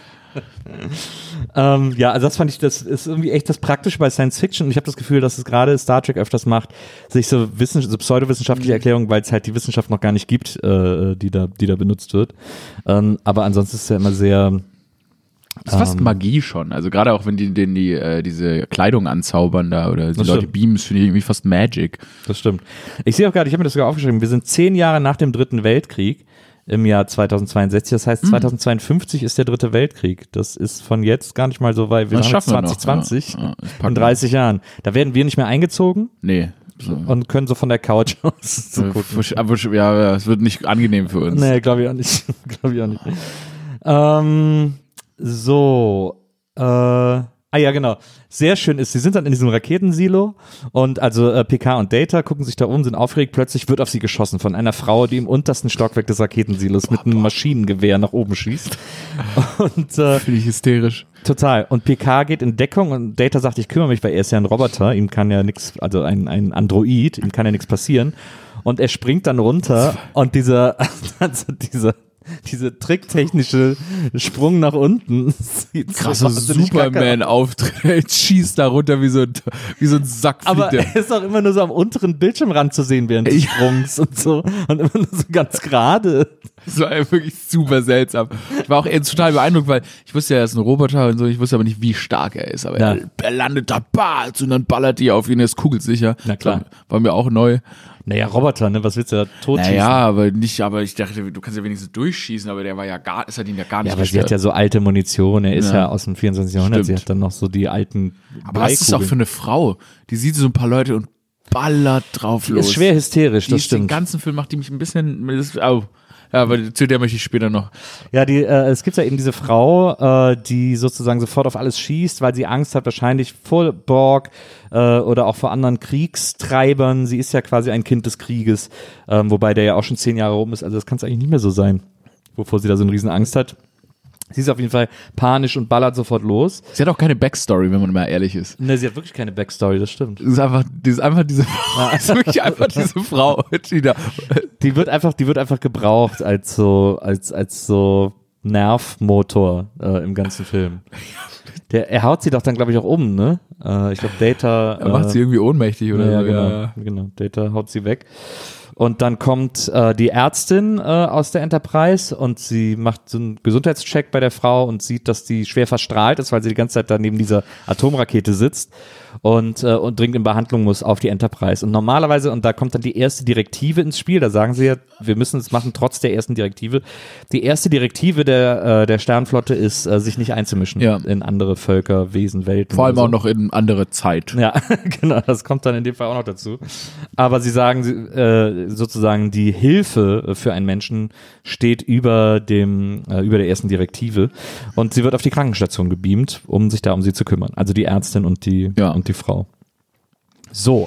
Ja, also das fand ich, das ist irgendwie echt das Praktische bei Science Fiction und ich habe das Gefühl, dass es gerade Star Trek öfters macht, sich so pseudowissenschaftliche Erklärungen, weil es halt die Wissenschaft noch gar nicht gibt, die da benutzt wird. Aber ansonsten ist es ja immer sehr das ist fast Magie schon. Also gerade auch wenn die diese Kleidung anzaubern da oder die Leute beamen, finde ich irgendwie fast Magic. Das stimmt. Ich sehe auch gerade, ich habe mir das sogar aufgeschrieben, wir sind 10 Jahre nach dem Dritten Weltkrieg im Jahr 2062. Das heißt, 2052 ist der Dritte Weltkrieg. Das ist von jetzt gar nicht mal so weit. Wir haben 2020 in 30 Jahren. Da werden wir nicht mehr eingezogen. Nee. So. Und können so von der Couch aus so gucken. Aber ja, es wird nicht angenehm für uns. Nee, glaube ich auch nicht. Ja, genau. Sehr schön ist, sie sind dann in diesem Raketensilo und also Picard und Data gucken sich da um, sind aufgeregt, plötzlich wird auf sie geschossen von einer Frau, die im untersten Stockwerk des Raketensilos mit einem Maschinengewehr nach oben schießt. Und finde ich hysterisch. Total. Und Picard geht in Deckung und Data sagt, ich kümmere mich, weil er ist ja ein Roboter, ihm kann ja nichts, also ein Android, ihm kann ja nichts passieren. Und er springt dann runter und dieser tricktechnische Sprung nach unten. Krasser Superman-Auftritt. Schießt da runter wie so ein Sack. Aber er ist auch immer nur so am unteren Bildschirmrand zu sehen während des Sprungs und so. Und immer nur so ganz gerade. Das war wirklich super seltsam. Ich war auch total beeindruckt, weil ich wusste ja, er ist ein Roboter und so. Ich wusste aber nicht, wie stark er ist. Aber er landet da, und dann ballert die auf ihn, er ist kugelsicher. Na klar. War mir auch neu. Naja, Roboter, ne? Was willst du da totschießen? Naja, aber ich dachte, du kannst ja wenigstens durchschießen, aber es hat ihn ja gar nicht Ja, aber sie hat ja so alte Munition, er ist ja aus dem 24. Jahrhundert, Stimmt. sie hat dann noch so die alten Aber was ist das auch für eine Frau? Die sieht so ein paar Leute und ballert drauf los. Ist schwer hysterisch, das stimmt. Den ganzen Film macht die mich ein bisschen, ja, aber zu der möchte ich später noch. Ja, es gibt ja eben diese Frau, die sozusagen sofort auf alles schießt, weil sie Angst hat, wahrscheinlich vor Borg oder auch vor anderen Kriegstreibern. Sie ist ja quasi ein Kind des Krieges, wobei der ja auch schon 10 Jahre rum ist. Also das kann es eigentlich nicht mehr so sein, wovor sie da so eine riesen Angst hat. Sie ist auf jeden Fall panisch und ballert sofort los. Sie hat auch keine Backstory, wenn man mal ehrlich ist. Ne, sie hat wirklich keine Backstory, das stimmt. Das ist einfach diese Frau. Das ist wirklich einfach diese Frau. Die wird einfach gebraucht als so Nervmotor im ganzen Film. Er haut sie doch dann, glaube ich, auch um, ne? Ich glaube, Data. Er macht sie irgendwie ohnmächtig oder ja, so. Genau. Data haut sie weg. Und dann kommt die Ärztin aus der Enterprise und sie macht so einen Gesundheitscheck bei der Frau und sieht, dass die schwer verstrahlt ist, weil sie die ganze Zeit da neben dieser Atomrakete sitzt und dringend in Behandlung muss auf die Enterprise. Und normalerweise, und da kommt dann die erste Direktive ins Spiel, da sagen sie ja, wir müssen es machen trotz der ersten Direktive. Die erste Direktive der Sternenflotte ist, sich nicht einzumischen in andere Völker, Wesen, Welten. Vor allem auch noch in andere Zeit. Ja, genau, das kommt dann in dem Fall auch noch dazu. Aber sie sagen, sozusagen die Hilfe für einen Menschen steht über der ersten Direktive und sie wird auf die Krankenstation gebeamt, um sich da um sie zu kümmern. Also die Ärztin und die Frau. So.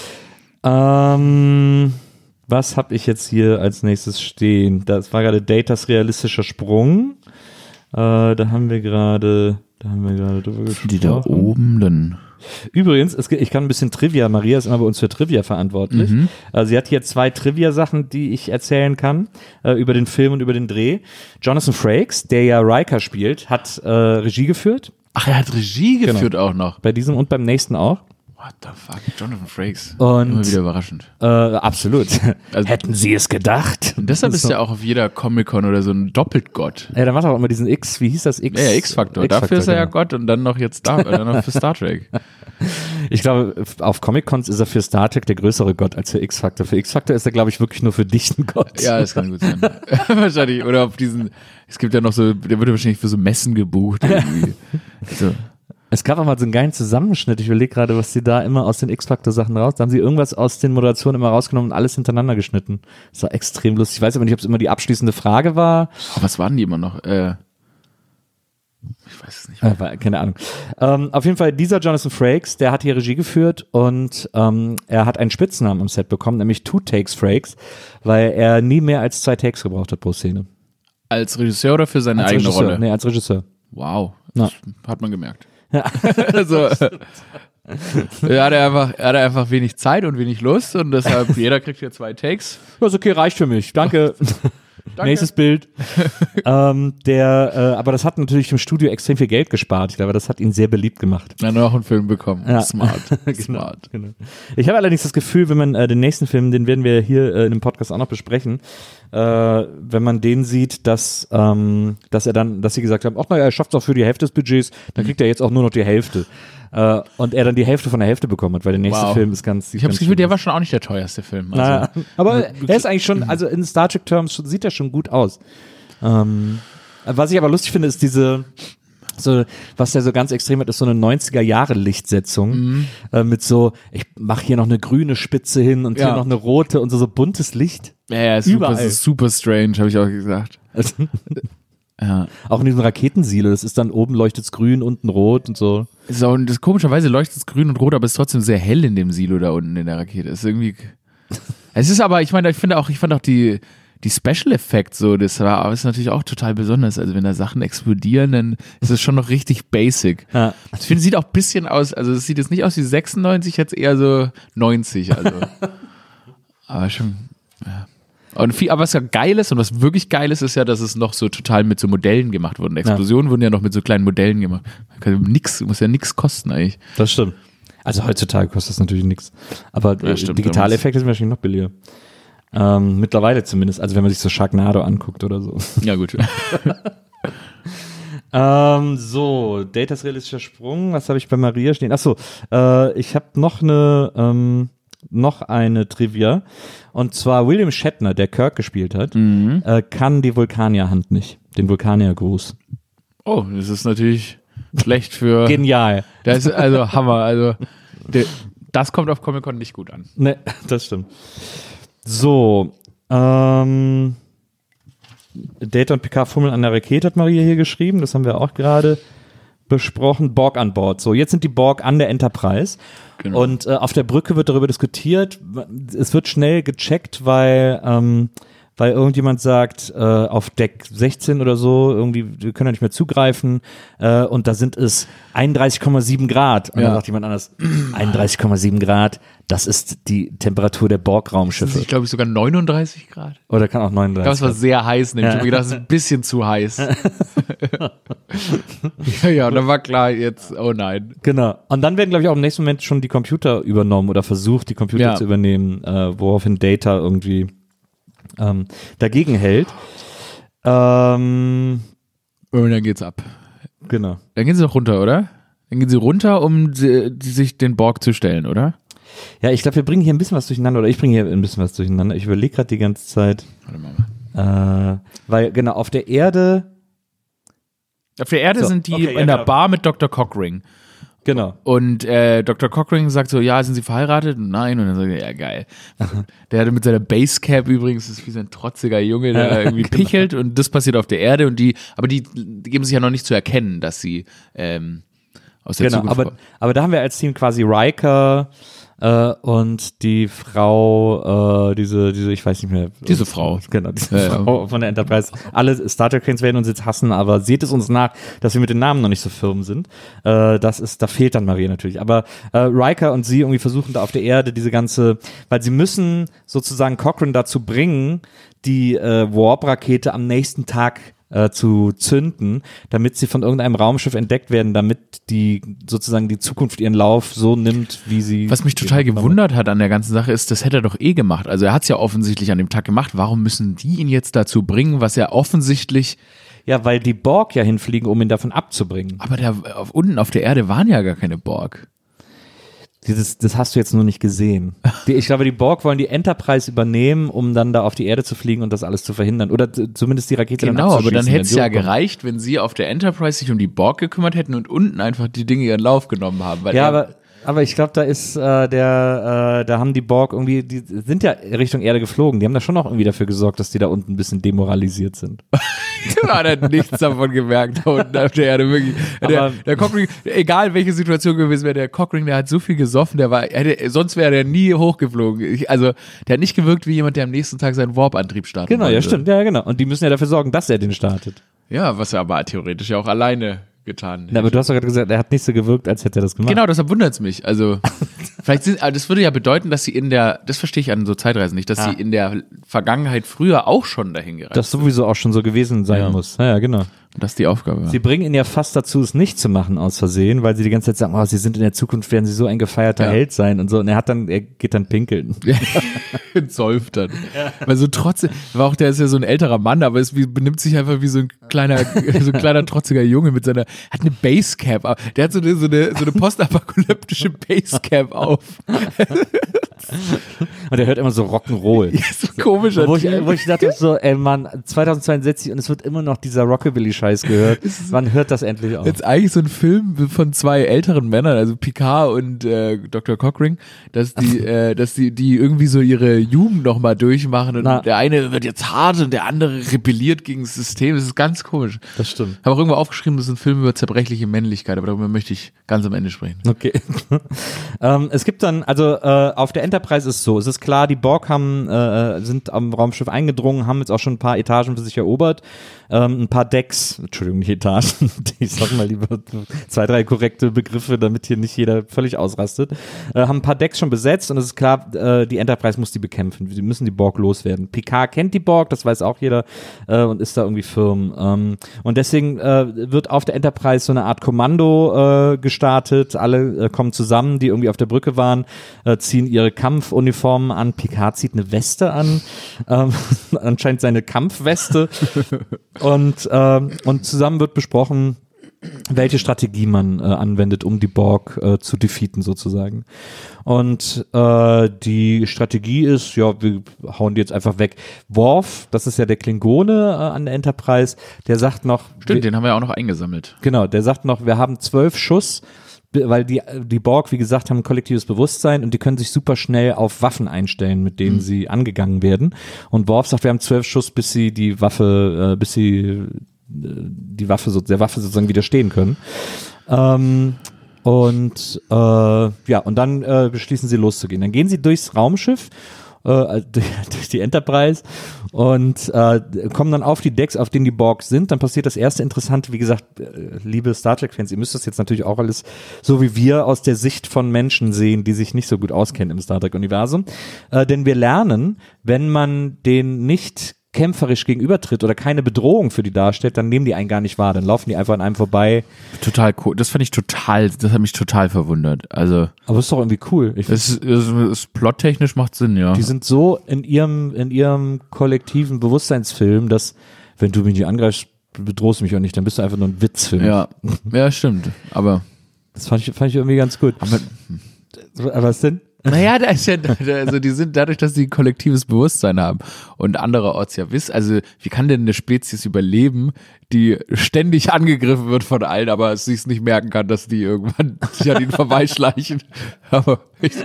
Was habe ich jetzt hier als nächstes stehen? Das war gerade Datas realistischer Sprung. Da haben wir gerade drüber gesprochen. Die da oben dann. Übrigens, ich kann ein bisschen Trivia, Maria ist immer bei uns für Trivia verantwortlich. Sie hat hier 2 Trivia-Sachen, die ich erzählen kann, über den Film und über den Dreh. Jonathan Frakes, der ja Riker spielt, hat Regie geführt. Ach, er hat Regie geführt auch noch. Bei diesem und beim nächsten auch. What the fuck, Jonathan Frakes. Und, immer wieder überraschend. Absolut. Also, hätten Sie es gedacht? Und deshalb ist er auch auf jeder Comic-Con oder so ein Doppeltgott. Ja, der macht auch immer diesen wie hieß das? X-Factor. Dafür ist er ja Gott und dann noch jetzt dann noch für Star Trek. Ich glaube, auf Comic-Cons ist er für Star Trek der größere Gott als für X-Factor. Für X-Factor ist er, glaube ich, wirklich nur für dich ein Gott. Ja, das kann gut sein. Wahrscheinlich. Oder auf diesen, es gibt ja noch so, der wird wahrscheinlich für so Messen gebucht. Irgendwie. So. Es gab auch mal so einen geilen Zusammenschnitt. Ich überlege gerade, was sie da immer aus den X-Factor-Sachen raus. Da haben sie irgendwas aus den Moderationen immer rausgenommen und alles hintereinander geschnitten. Das war extrem lustig. Ich weiß aber nicht, ob es immer die abschließende Frage war. Oh, was waren die immer noch? Ich weiß es nicht mehr. Keine Ahnung. Auf jeden Fall, dieser Jonathan Frakes, der hat hier Regie geführt und er hat einen Spitznamen am Set bekommen, nämlich 2 Takes Frakes, weil er nie mehr als 2 Takes gebraucht hat pro Szene. Als Regisseur oder für seine eigene Rolle? Nee, als Regisseur. Wow, das hat man gemerkt. Ja. Also, er hatte einfach wenig Zeit und wenig Lust und deshalb jeder kriegt hier 2 Takes. Das ist okay, reicht für mich. Danke. Nächstes Bild. Aber das hat natürlich im Studio extrem viel Geld gespart. Ich glaube, das hat ihn sehr beliebt gemacht. Ja, noch einen Film bekommen. Ja. Smart. Smart. Genau. Ich habe allerdings das Gefühl, wenn man den nächsten Film, den werden wir hier in dem Podcast auch noch besprechen, wenn man den sieht, dass sie gesagt haben, ach naja, er schafft es auch für die Hälfte des Budgets, dann kriegt er jetzt auch nur noch die Hälfte. Und er dann die Hälfte von der Hälfte bekommen hat, weil der nächste Film ist ganz. Ich habe das Gefühl, der war schon auch nicht der teuerste Film. Also, aber er ist eigentlich schon, also in Star Trek Terms sieht er schon gut aus. Was ich aber lustig finde, ist was der so ganz extrem hat, ist so eine 90er-Jahre-Lichtsetzung mit so, ich mache hier noch eine grüne Spitze hin und hier noch eine rote und so buntes Licht. Ja, super, das ist super strange, habe ich auch gesagt. Ja. Auch in diesem Raketensilo, das ist dann oben leuchtet's grün, unten rot und so. Komischerweise leuchtet's grün und rot, aber es ist trotzdem sehr hell in dem Silo da unten in der Rakete. Es ist irgendwie. Es ist aber, ich fand auch die Special Effects so, das ist natürlich auch total besonders. Also wenn da Sachen explodieren, dann ist es schon noch richtig basic. Ja. Ich finde, es sieht auch ein bisschen aus, also es sieht jetzt nicht aus wie 96, jetzt eher so 90, also. Aber schon, ja. Aber was ja geil ist und was wirklich geil ist ja, dass es noch so total mit so Modellen gemacht wurde. Explosionen wurden ja noch mit so kleinen Modellen gemacht. Muss ja nichts kosten eigentlich. Das stimmt. Also heutzutage kostet das natürlich nichts. Aber digitale Effekte sind wahrscheinlich noch billiger. Mittlerweile zumindest. Also wenn man sich so Sharknado anguckt oder so. Ja gut. So, Datas realistischer Sprung. Was habe ich bei Maria stehen? Achso, ich habe noch eine Trivia. Und zwar William Shatner, der Kirk gespielt hat, kann die Vulkanierhand nicht. Den Vulkaniergruß. Oh, das ist natürlich schlecht für... Genial. Das ist also Hammer. Also das kommt auf Comic-Con nicht gut an. Ne, das stimmt. So, Data und Picard fummeln an der Rakete, hat Maria hier geschrieben. Das haben wir auch gerade besprochen. Borg an Bord. So, jetzt sind die Borg an der Enterprise. Genau. Und auf der Brücke wird darüber diskutiert. Es wird schnell gecheckt, weil weil irgendjemand sagt, auf Deck 16 oder so, irgendwie, wir können ja nicht mehr zugreifen, und da sind es 31,7 Grad. Und dann sagt jemand anders, 31,7 Grad, das ist die Temperatur der Borg-Raumschiffe. Ich glaube, sogar 39 Grad. Oder kann auch 39. Ich glaube, es war sehr heiß, nämlich. Ich habe gedacht, es ist ein bisschen zu heiß. Ja, und dann war klar, jetzt, oh nein. Genau. Und dann werden, glaube ich, auch im nächsten Moment schon die Computer übernommen oder versucht, die Computer zu übernehmen, woraufhin Data irgendwie dagegen hält. Und dann geht's ab. Genau. Dann gehen sie doch runter, oder? Dann gehen sie runter, um sich den Borg zu stellen, oder? Ja, ich glaube, wir bringen hier ein bisschen was durcheinander, oder ich bringe hier ein bisschen was durcheinander. Ich überlege gerade die ganze Zeit. Warte mal. Weil, genau, auf der Erde sind die in der Bar mit Dr. Cockring. Genau. Und Dr. Cockring sagt so, ja, sind Sie verheiratet? Nein. Und dann sagt er, ja, geil. Der hatte mit seiner Basecap übrigens, das ist wie so ein trotziger Junge, der irgendwie pichelt. Und das passiert auf der Erde. Und die geben sich ja noch nicht zu erkennen, dass sie aus der Zukunft kommen. Aber da haben wir als Team quasi Riker und die Frau, diese, ich weiß nicht mehr. Diese Frau. Genau, diese Frau von der Enterprise. Alle Star Trek-Fans werden uns jetzt hassen, aber seht es uns nach, dass wir mit den Namen noch nicht so firm sind. Da fehlt dann Maria natürlich. Aber Riker und sie irgendwie versuchen da auf der Erde diese ganze, weil sie müssen sozusagen Cochrane dazu bringen, die Warp-Rakete am nächsten Tag zu zünden, damit sie von irgendeinem Raumschiff entdeckt werden, damit die sozusagen die Zukunft ihren Lauf so nimmt, wie sie. Was mich total gewundert hat an der ganzen Sache ist, das hätte er doch gemacht. Also er hat es ja offensichtlich an dem Tag gemacht. Warum müssen die ihn jetzt dazu bringen, was er offensichtlich... Ja, weil die Borg ja hinfliegen, um ihn davon abzubringen. Aber unten auf der Erde waren ja gar keine Borg. Das hast du jetzt nur nicht gesehen. Ich glaube, die Borg wollen die Enterprise übernehmen, um dann da auf die Erde zu fliegen und das alles zu verhindern. Oder zumindest die Rakete dann abzuschießen. Genau, aber dann hätte es ja gereicht, wenn sie auf der Enterprise sich um die Borg gekümmert hätten und unten einfach die Dinge ihren Lauf genommen haben. Weil aber ich glaube, da ist da haben die Borg irgendwie, die sind ja Richtung Erde geflogen. Die haben da schon auch irgendwie dafür gesorgt, dass die da unten ein bisschen demoralisiert sind. Man hat nichts davon gemerkt, da unten auf der Erde, wirklich. Der Cockring, egal welche Situation gewesen wäre, der Cockring, der hat so viel gesoffen, sonst wäre der nie hochgeflogen. Der hat nicht gewirkt wie jemand, der am nächsten Tag seinen Warp-Antrieb startet. Genau, ja stimmt, ja genau. Und die müssen ja dafür sorgen, dass er den startet. Ja, was er aber theoretisch ja auch alleine getan. Na, aber du hast doch gerade gesagt, er hat nicht so gewirkt, als hätte er das gemacht. Genau, deshalb wundert es mich. Also, das würde ja bedeuten, dass sie das verstehe ich an so Zeitreisen nicht, dass sie in der Vergangenheit früher auch schon dahin gereist sind. Das sowieso auch schon so gewesen sein muss. Ja, genau. Das ist die Aufgabe. Sie bringen ihn ja fast dazu, es nicht zu machen aus Versehen, weil sie die ganze Zeit sagen, sie sind in der Zukunft, werden sie so ein gefeierter Held sein und so. Und er geht dann pinkeln. Säuft dann. Weil so trotzdem, der ist ja so ein älterer Mann, aber es benimmt sich einfach wie so ein kleiner trotziger Junge mit hat eine Basecap. Der hat so eine postapokalyptische Basecap auf. Und er hört immer so Rock'n'Roll. Ja, so komischer wo ich dachte so, ey Mann, 2062 und es wird immer noch dieser Rockabilly-Scheiß gehört. Wann hört das endlich auf? Jetzt eigentlich so ein Film von zwei älteren Männern, also Picard und Dr. Cockring, dass die irgendwie so ihre Jugend nochmal durchmachen und der eine wird jetzt hart und der andere rebelliert gegen das System. Das ist ganz komisch. Das stimmt. Ich habe auch irgendwo aufgeschrieben, das ist ein Film über zerbrechliche Männlichkeit, aber darüber möchte ich ganz am Ende sprechen. Okay. Es gibt dann, auf der Enterprise ist so, es ist klar, die Borg sind am Raumschiff eingedrungen, haben jetzt auch schon ein paar Etagen für sich erobert, ein paar Decks, Entschuldigung, nicht Etagen, ich sag mal lieber 2, 3 korrekte Begriffe, damit hier nicht jeder völlig ausrastet, haben ein paar Decks schon besetzt und es ist klar, die Enterprise muss die bekämpfen, sie müssen die Borg loswerden. Picard kennt die Borg, das weiß auch jeder und ist da irgendwie firm. Und deswegen wird auf der Enterprise so eine Art Kommando gestartet, alle kommen zusammen, die irgendwie auf der Brücke waren, ziehen ihre Kampfuniformen an, Picard zieht eine Weste an, anscheinend seine Kampfweste und zusammen wird besprochen, welche Strategie man anwendet, um die Borg zu defeaten sozusagen. Und die Strategie ist, wir hauen die jetzt einfach weg. Worf, das ist ja der Klingone an der Enterprise, der sagt noch... Stimmt, den haben wir ja auch noch eingesammelt. Genau, der sagt noch, wir haben 12 Schuss, weil die Borg, wie gesagt, haben ein kollektives Bewusstsein und die können sich super schnell auf Waffen einstellen, mit denen sie angegangen werden. Und Worf sagt, wir haben 12 Schuss, bis sie der Waffe sozusagen widerstehen können. Und dann beschließen sie loszugehen. Dann gehen sie durchs Raumschiff durch die Enterprise und kommen dann auf die Decks, auf denen die Borg sind. Dann passiert das erste Interessante, wie gesagt, liebe Star Trek-Fans, ihr müsst das jetzt natürlich auch alles so wie wir aus der Sicht von Menschen sehen, die sich nicht so gut auskennen im Star Trek-Universum. Denn wir lernen, wenn man den nicht kämpferisch gegenübertritt oder keine Bedrohung für die darstellt, dann nehmen die einen gar nicht wahr, dann laufen die einfach an einem vorbei. Total cool, das hat mich total verwundert. Also, aber es ist doch irgendwie cool. Es plottechnisch macht Sinn, ja. Die sind so in ihrem kollektiven Bewusstseinsfilm, dass wenn du mich nicht angreifst, bedrohst du mich auch nicht, dann bist du einfach nur ein Witzfilm. Ja, stimmt, aber das fand ich irgendwie ganz gut. Aber was denn? Naja, da ist ja, also die sind dadurch, dass sie ein kollektives Bewusstsein haben und andererorts ja wissen, also wie kann denn eine Spezies überleben, die ständig angegriffen wird von allen, aber sie es nicht merken kann, dass die irgendwann sich an ihnen vorbeischleichen. Aber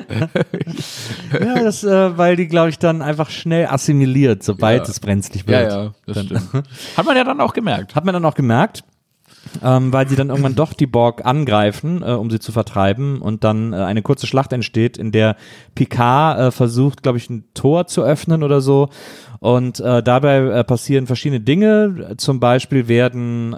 ja, das, weil die, glaube ich, dann einfach schnell assimiliert, sobald es brenzlig wird. Ja, das stimmt. Hat man ja dann auch gemerkt. Weil sie dann irgendwann doch die Borg angreifen, um sie zu vertreiben und dann eine kurze Schlacht entsteht, in der Picard versucht, glaube ich, ein Tor zu öffnen oder so und dabei passieren verschiedene Dinge, zum Beispiel werden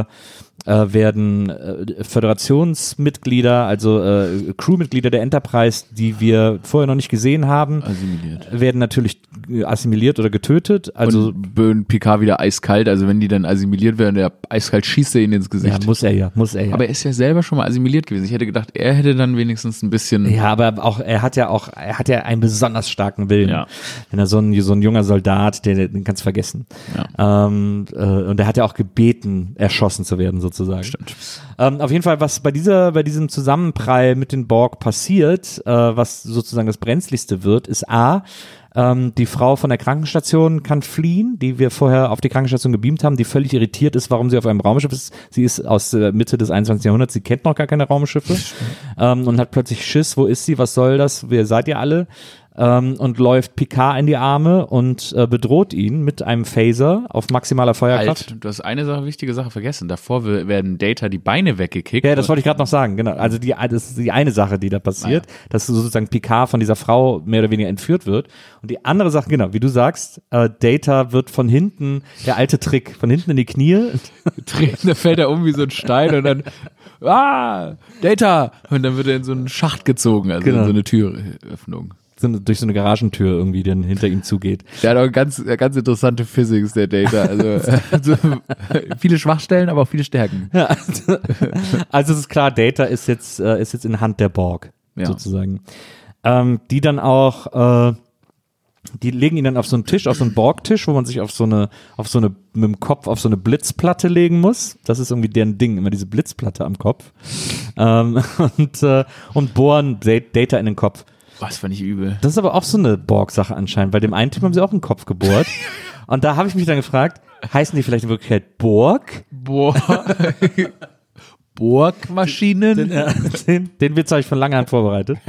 Föderationsmitglieder, also Crewmitglieder der Enterprise, die wir vorher noch nicht gesehen haben, werden natürlich assimiliert oder getötet. Also und Picard wieder eiskalt, also wenn die dann assimiliert werden, der eiskalt schießt er ihnen ins Gesicht. Ja, muss er ja. Aber er ist ja selber schon mal assimiliert gewesen. Ich hätte gedacht, er hätte dann wenigstens ein bisschen... Ja, aber auch er hat ja einen besonders starken Willen. Ja. Wenn er so ein junger Soldat, den kannst du vergessen. Ja. Und er hat ja auch gebeten, erschossen zu werden, sozusagen. Stimmt. Auf jeden Fall, was bei diesem Zusammenprall mit den Borg passiert, was sozusagen das Brenzligste wird, ist die Frau von der Krankenstation kann fliehen, die wir vorher auf die Krankenstation gebeamt haben, die völlig irritiert ist, warum sie auf einem Raumschiff ist. Sie ist aus der Mitte des 21. Jahrhunderts, sie kennt noch gar keine Raumschiffe und hat plötzlich Schiss, wo ist sie, was soll das, wer seid ihr alle? Und läuft Picard in die Arme und bedroht ihn mit einem Phaser auf maximaler Feuerkraft. Du hast eine wichtige Sache vergessen. Davor werden Data die Beine weggekickt. Ja, das wollte ich gerade noch sagen, genau. Also das ist die eine Sache, die da passiert, dass sozusagen Picard von dieser Frau mehr oder weniger entführt wird. Und die andere Sache, genau, wie du sagst, Data wird von hinten, der alte Trick, von hinten in die Knie. Da fällt er um wie so ein Stein und dann Data! Und dann wird er in so einen Schacht gezogen, also in so eine Türöffnung. Durch so eine Garagentür irgendwie, die dann hinter ihm zugeht. Der hat auch ganz interessante Physics, der Data. Also viele Schwachstellen, aber auch viele Stärken. Ja, also es ist klar, Data ist jetzt in Hand der Borg, sozusagen. Die dann auch, die legen ihn dann auf so einen Tisch, auf so einen Borg-Tisch, wo man sich mit dem Kopf auf so eine Blitzplatte legen muss. Das ist irgendwie deren Ding, immer diese Blitzplatte am Kopf. Und bohren Data in den Kopf. Was fand ich übel. Das ist aber auch so eine Borg-Sache anscheinend, weil dem einen Typ haben sie auch in den Kopf gebohrt. Und da habe ich mich dann gefragt, heißen die vielleicht in Wirklichkeit Borg? Borg-Maschinen? Den Witz habe ich von langer Hand vorbereitet.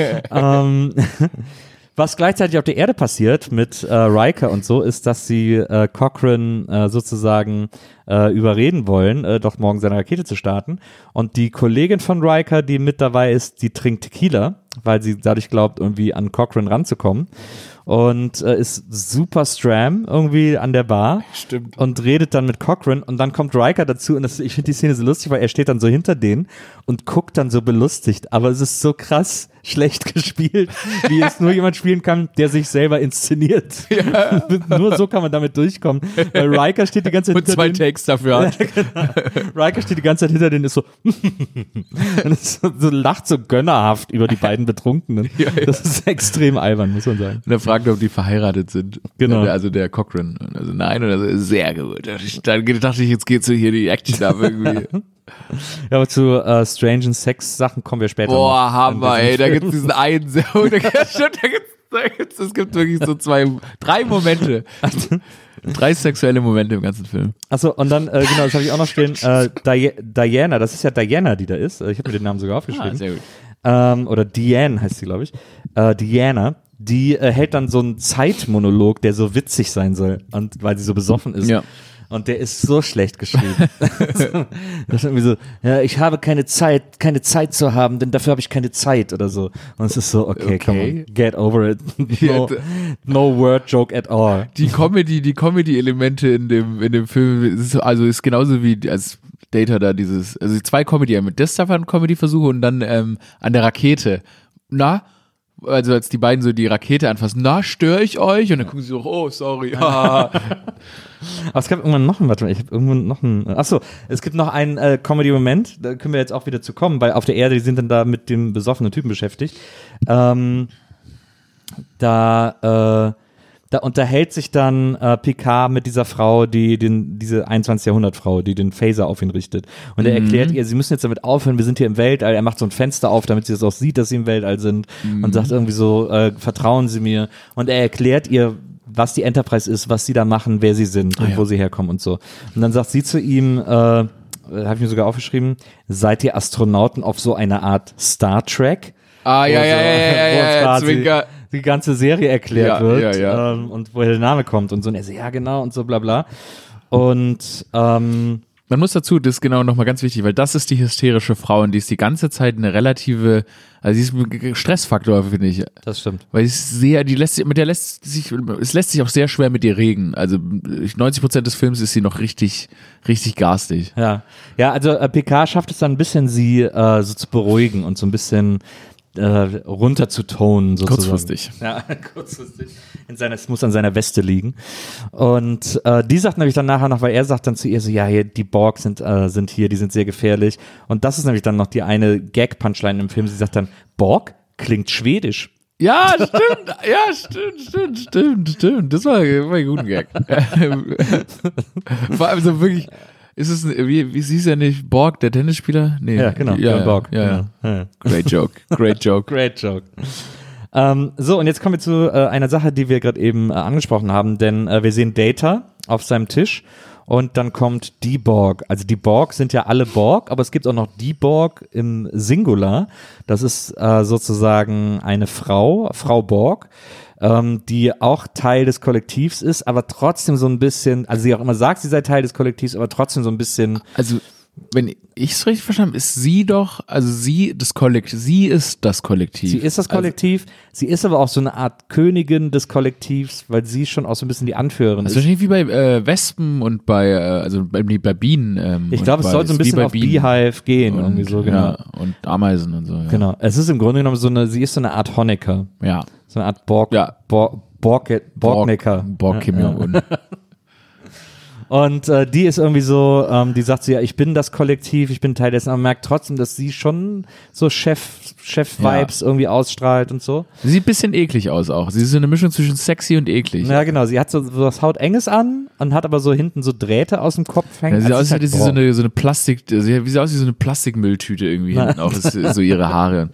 Was gleichzeitig auf der Erde passiert mit Riker und so, ist, dass sie Cochrane sozusagen überreden wollen, doch morgen seine Rakete zu starten. Und die Kollegin von Riker, die mit dabei ist, die trinkt Tequila, weil sie dadurch glaubt, irgendwie an Cochrane ranzukommen. Und ist super stram irgendwie an der Bar. Stimmt. Und redet dann mit Cochrane und dann kommt Riker dazu und ich finde die Szene so lustig, weil er steht dann so hinter denen und guckt dann so belustigt, aber es ist so krass schlecht gespielt, wie es nur jemand spielen kann, der sich selber inszeniert. Ja. Nur so kann man damit durchkommen. Weil Riker steht die ganze Zeit und hinter denen. 2 Takes dafür hat. Riker steht die ganze Zeit hinter denen, ist so und ist so lacht so gönnerhaft über die beiden Betrunkenen. Ja. Das ist extrem albern, muss man sagen. Und er fragt, ob die verheiratet sind. Genau. Also der Cochrane. Also nein, oder so, sehr gut. Dann dachte ich, jetzt geht so hier die Action ab irgendwie. Ja, aber zu strangen Sex-Sachen kommen wir später noch. Boah, Hammer, ey, da gibt's diesen einen, es gibt wirklich so 3 Momente. 3 sexuelle Momente im ganzen Film. Achso, und dann, genau, das habe ich auch noch stehen, Diana, das ist ja Diana, die da ist. Ich habe mir den Namen sogar aufgeschrieben. Sehr gut. Oder Diane heißt sie, glaube ich. Diana, die hält dann so einen Zeitmonolog, der so witzig sein soll, und weil sie so besoffen ist. Ja. Und der ist so schlecht geschrieben. Das ist irgendwie so, ja, ich habe keine Zeit zu haben, denn dafür habe ich keine Zeit oder so. Und es ist so, okay. Come on, get over it. No word joke at all. Die Comedy-Elemente in dem Film ist genauso wie als Data da also 2 Comedy, mit das waren Comedy-Versuche und dann an der Rakete. Also als die beiden so die Rakete anfassen, störe ich euch? Und dann gucken sie so, oh, sorry. Aber es gab irgendwann noch achso, es gibt noch einen Comedy-Moment, da können wir jetzt auch wieder zu kommen, weil auf der Erde, die sind dann da mit dem besoffenen Typen beschäftigt. Da unterhält sich dann Picard mit dieser Frau, diese 21. Jahrhundert-Frau, die den Phaser auf ihn richtet. Und er erklärt ihr, sie müssen jetzt damit aufhören, wir sind hier im Weltall. Er macht so ein Fenster auf, damit sie das auch sieht, dass sie im Weltall sind. Und sagt irgendwie so, vertrauen Sie mir. Und er erklärt ihr, was die Enterprise ist, was sie da machen, wer sie sind und wo sie herkommen und so. Und dann sagt sie zu ihm, habe ich mir sogar aufgeschrieben, seid ihr Astronauten auf so einer Art Star Trek? Ja, Zwinker. Die ganze Serie erklärt wird und woher der Name kommt und so. Und er so, ja genau und so bla bla. Und man muss dazu, das ist genau nochmal ganz wichtig, weil das ist die hysterische Frau und die ist die ganze Zeit eine relative, also sie ist ein Stressfaktor, finde ich. Das stimmt. Weil es lässt sich auch sehr schwer mit ihr reden. Also 90% des Films ist sie noch richtig, richtig garstig. Ja, also Picard schafft es dann ein bisschen, sie so zu beruhigen und so ein bisschen runter zu tonen sozusagen. Kurzfristig. Ja, kurzfristig. Es muss an seiner Weste liegen. Und die sagt nämlich dann nachher noch, weil er sagt dann zu ihr so, ja, hier, die Borg sind hier, die sind sehr gefährlich. Und das ist nämlich dann noch die eine Gag-Punchline im Film. Sie sagt dann, Borg klingt schwedisch. Ja, stimmt. Ja, stimmt. Das war ein guter Gag. Vor allem so wirklich, ist es, wie hieß er nicht, Borg, der Tennisspieler? Nee. Ja, genau, Borg. Ja. Great joke. So, und jetzt kommen wir zu einer Sache, die wir gerade eben angesprochen haben, denn wir sehen Data auf seinem Tisch und dann kommt die Borg. Also die Borg sind ja alle Borg, aber es gibt auch noch die Borg im Singular. Das ist sozusagen eine Frau Borg, die auch Teil des Kollektivs ist, aber trotzdem so ein bisschen, also sie auch immer sagt, sie sei Teil des Kollektivs, aber trotzdem so ein bisschen. Also, wenn ich es richtig verstanden habe, ist sie doch, also sie ist das Kollektiv. Sie ist das Kollektiv, sie ist aber auch so eine Art Königin des Kollektivs, weil sie schon auch so ein bisschen die Anführerin ist. Also wahrscheinlich wie bei Wespen und bei Bienen. Ich glaube, es soll so ein bisschen auf Beehive gehen, und, irgendwie so, genau. Ja, und Ameisen und so. Ja. Genau, es ist im Grunde genommen sie ist so eine Art Honecker. Ja. So eine Art Borgnecker. Borg Kim Jong-un. Und die ist irgendwie so, die sagt so, ja, ich bin das Kollektiv, ich bin Teil dessen, aber man merkt trotzdem, dass sie schon so Chef-Vibes irgendwie ausstrahlt und so. Sie sieht ein bisschen eklig aus auch. Sie ist so eine Mischung zwischen sexy und eklig. Ja, genau. Sie hat so was Hautenges an und hat aber so hinten so Drähte aus dem Kopf hängen. Ja, sie sieht aus, wie so eine Plastik, wie sie aussieht wie so eine Plastikmülltüte irgendwie hinten auch, ist so ihre Haare.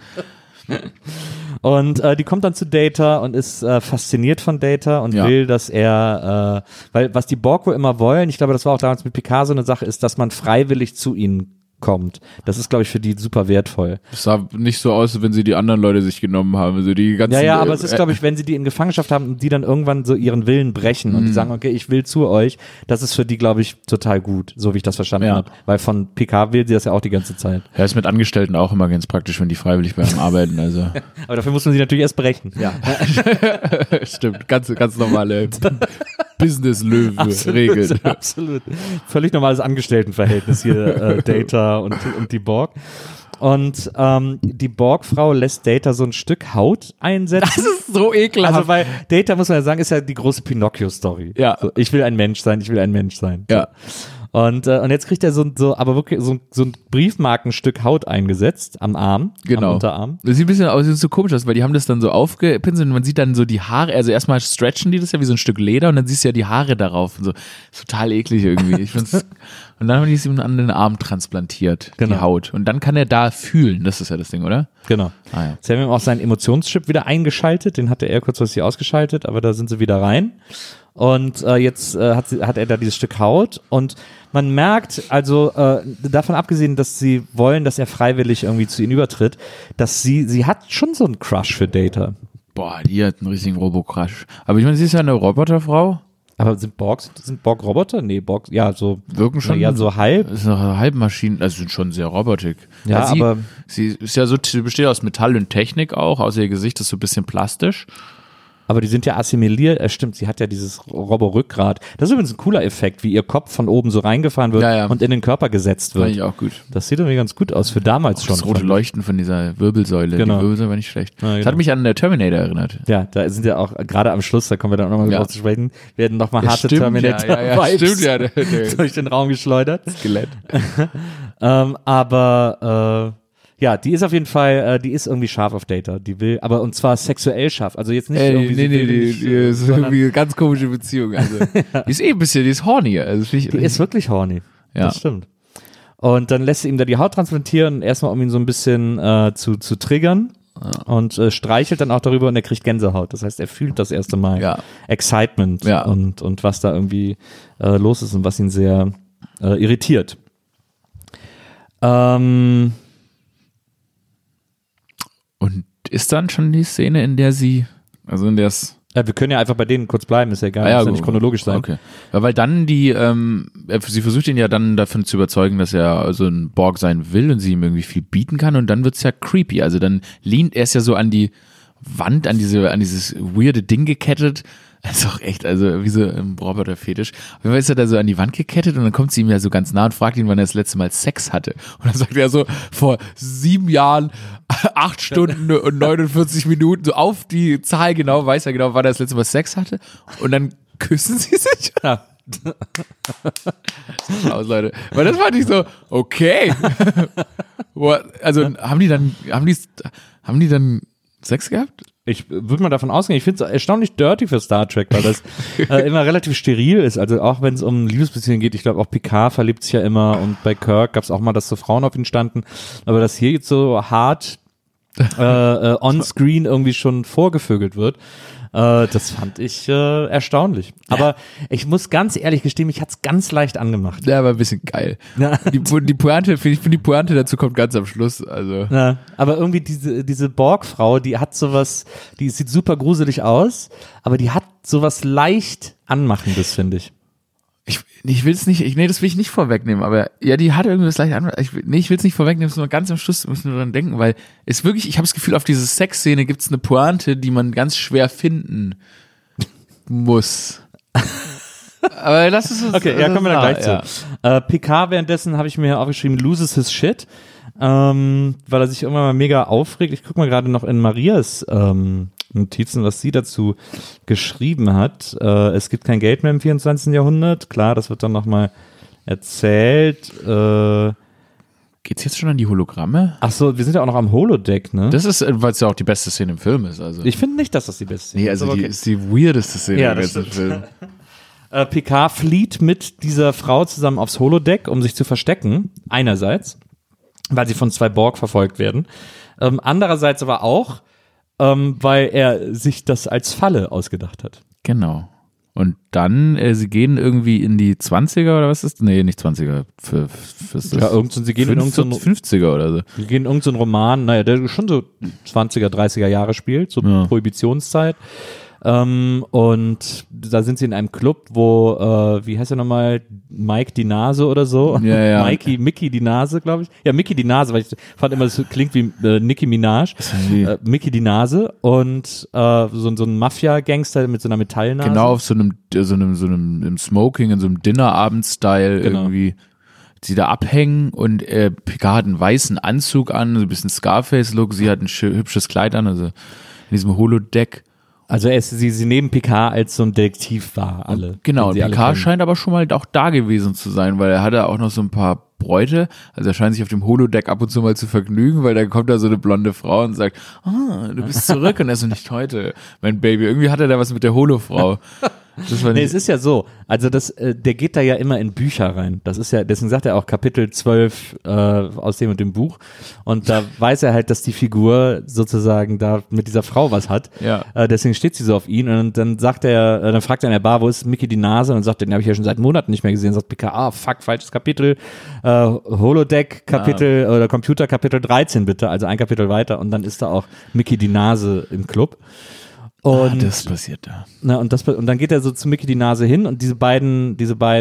Und die kommt dann zu Data und ist fasziniert von Data und will, dass er, weil was die Borg wohl immer wollen, ich glaube, das war auch damals mit Picard so eine Sache, ist, dass man freiwillig zu ihnen kommt. Das ist, glaube ich, für die super wertvoll. Es sah nicht so aus, wenn sie die anderen Leute sich genommen haben. Also die ganzen, ja, aber es ist, glaube ich, wenn sie die in Gefangenschaft haben und die dann irgendwann so ihren Willen brechen und die sagen, okay, ich will zu euch, das ist für die, glaube ich, total gut, so wie ich das verstanden habe. Weil von Picard will sie das ja auch die ganze Zeit. Ja, ist mit Angestellten auch immer ganz praktisch, wenn die freiwillig bei einem arbeiten. Also. Aber dafür muss man sie natürlich erst brechen. Ja. Stimmt, ganz normale Business-Löwe-Regeln. Absolut. Völlig normales Angestelltenverhältnis hier, Data und die Borg. Und die Borgfrau lässt Data so ein Stück Haut einsetzen. Das ist so ekelhaft. Also weil Data, muss man ja sagen, ist ja die große Pinocchio-Story. Ja. So, ich will ein Mensch sein. Ja. Und jetzt kriegt er aber wirklich so ein Briefmarkenstück Haut eingesetzt am Arm, genau. Am Unterarm. Das sieht ein bisschen aus, sieht so komisch aus, weil die haben das dann so aufgepinselt und man sieht dann so die Haare, also erstmal stretchen die das ja wie so ein Stück Leder und dann siehst du ja die Haare darauf und so. Total eklig irgendwie. Ich find's, und dann haben die es ihm an den Arm transplantiert, die Haut. Und dann kann er da fühlen, das ist ja das Ding, oder? Genau. Ja. Sie haben ihm auch seinen Emotionschip wieder eingeschaltet, den hatte er kurzfristig ausgeschaltet, aber da sind sie wieder rein. Und jetzt hat er da dieses Stück Haut und man merkt, also davon abgesehen, dass sie wollen, dass er freiwillig irgendwie zu ihnen übertritt, dass sie hat schon so einen Crush für Data. Boah, die hat einen richtigen Robo-Crush. Aber ich meine, sie ist ja eine Roboterfrau. Aber sind Borg Roboter? Nee, Borg, ja, so. Wirken schon. Ja, so halb. Das ist noch Halbmaschinen, also sind schon sehr robotik. Ja, aber. Sie ist ja so, sie besteht aus Metall und Technik auch, außer ihr Gesicht ist so ein bisschen plastisch. Aber die sind ja assimiliert, stimmt, sie hat ja dieses Robo-Rückgrat. Das ist übrigens ein cooler Effekt, wie ihr Kopf von oben so reingefahren wird und in den Körper gesetzt wird. Fand ich auch gut. Das sieht irgendwie ganz gut aus, für damals auch schon. Das rote Leuchten von dieser Wirbelsäule, genau. Die Wirbelsäule war nicht schlecht. Ja, genau. Das hat mich an der Terminator erinnert. Ja, da sind ja auch, gerade am Schluss, da kommen wir dann auch nochmal drauf zu sprechen, werden nochmal harte Terminator-Vibes durch den Raum geschleudert. Skelett. Ja, die ist auf jeden Fall, die ist irgendwie scharf auf Data. Die will, aber und zwar sexuell scharf. Also jetzt nicht irgendwie. Die ist irgendwie eine ganz komische Beziehung. Also, die ist ein bisschen, die ist horny. Also, die ist wirklich horny. Ja. Das stimmt. Und dann lässt sie ihm da die Haut transplantieren, erstmal um ihn so ein bisschen zu triggern. Und streichelt dann auch darüber und er kriegt Gänsehaut. Das heißt, er fühlt das erste Mal Excitement und was da irgendwie los ist und was ihn sehr irritiert. Und ist dann schon die Szene, in der sie, also in der es... Ja, wir können ja einfach bei denen kurz bleiben, ist ja egal, muss ja nicht chronologisch sein. Okay. Ja, weil dann sie versucht ihn ja dann davon zu überzeugen, dass er also ein Borg sein will und sie ihm irgendwie viel bieten kann und dann wird's ja creepy. Also dann lehnt er es ja so an die Wand, an dieses weirde Ding gekettet. Das ist auch echt, also wie so ein Roboter-Fetisch. Auf jeden Fall ist er da so an die Wand gekettet und dann kommt sie ihm ja so ganz nah und fragt ihn, wann er das letzte Mal Sex hatte. Und dann sagt er so, vor 7 Jahren, 8 Stunden und 49 Minuten, so auf die Zahl genau, weiß er genau, wann er das letzte Mal Sex hatte. Und dann küssen sie sich. Ja. Aus, Leute. Weil das fand ich so, okay. Also haben die dann Sex gehabt? Ich würde mal davon ausgehen, ich finde es erstaunlich dirty für Star Trek, weil das immer relativ steril ist. Also auch wenn es um Liebesbeziehungen geht, ich glaube auch Picard verliebt sich ja immer und bei Kirk gab es auch mal, dass so Frauen auf ihn standen. Aber dass hier jetzt so hart on-screen irgendwie schon vorgevögelt wird, das fand ich erstaunlich. Aber ich muss ganz ehrlich gestehen, mich hat's ganz leicht angemacht. Ja, aber ein bisschen geil. Ja. Die Pointe, ich finde die Pointe dazu kommt ganz am Schluss. Also. Ja, aber irgendwie diese Borg-Frau, die hat sowas, die sieht super gruselig aus, aber die hat sowas leicht Anmachendes, finde ich. Ich will es nicht, das will ich nicht vorwegnehmen, aber ja, die hat irgendwas leicht an. Ich will es nicht vorwegnehmen, müssen wir ganz am Schluss müssen wir dran denken, weil es wirklich, ich habe das Gefühl, auf diese Sexszene gibt es eine Pointe, die man ganz schwer finden muss. Aber das ist okay, ja, kommen wir dann gleich zu. Picard währenddessen habe ich mir aufgeschrieben, loses his shit, weil er sich irgendwann mal mega aufregt. Ich gucke mal gerade noch in Marias Notizen, was sie dazu geschrieben hat. Es gibt kein Geld mehr im 24. Jahrhundert. Klar, das wird dann nochmal erzählt. Geht's jetzt schon an die Hologramme? Ach so, wir sind ja auch noch am Holodeck, ne? Das ist, weil es ja auch die beste Szene im Film ist. Also. Ich finde nicht, dass das die beste Szene ist. Nee, also die ist die weirdeste Szene im ganzen Film. Picard flieht mit dieser Frau zusammen aufs Holodeck, um sich zu verstecken. Einerseits, weil sie von 2 Borg verfolgt werden. Andererseits aber auch, weil er sich das als Falle ausgedacht hat. Genau. Und dann, sie gehen irgendwie in die 20er oder was ist? Nee, nicht 20er. Sie gehen in irgendeinen 50er oder so. Sie gehen in irgendeinen Roman, der schon so 20er, 30er Jahre spielt, so Prohibitionszeit. Und da sind sie in einem Club, wo, wie heißt er nochmal, Mike die Nase oder so? Ja. Mickey die Nase, glaube ich. Ja, Mickey die Nase, weil ich fand immer, das klingt wie Nicki Minaj. Mickey die Nase und so ein Mafia-Gangster mit so einer Metallnase. Genau, auf so einem im Smoking, in so einem Dinnerabend-Style irgendwie. Sie da abhängen und Picard hat einen weißen Anzug an, so ein bisschen Scarface-Look, sie hat ein hübsches Kleid an, also in diesem Holodeck. Also sie nehmen Picard als so ein Detektiv wahr, alle. Genau, Picard scheint aber schon mal auch da gewesen zu sein, weil er hatte auch noch so ein paar Bräute, also er scheint sich auf dem Holodeck ab und zu mal zu vergnügen, weil dann kommt da so eine blonde Frau und sagt, du bist zurück und er so, nicht heute, mein Baby. Irgendwie hat er da was mit der Holofrau. Es ist ja so, also der geht da ja immer in Bücher rein. Das ist ja, deswegen sagt er auch Kapitel 12 aus dem und dem Buch. Und da weiß er halt, dass die Figur sozusagen da mit dieser Frau was hat. Ja. Deswegen steht sie so auf ihn und dann sagt er, dann fragt er in der Bar, wo ist Mickey die Nase? Und sagt, den habe ich ja schon seit Monaten nicht mehr gesehen. Sagt Picard, fuck, falsches Kapitel. Holodeck Kapitel oder Computer Kapitel 13 bitte, also ein Kapitel weiter. Und dann ist da auch Mickey die Nase im Club. Und das passiert da. Und dann geht er so zu Mickey die Nase hin und diese beiden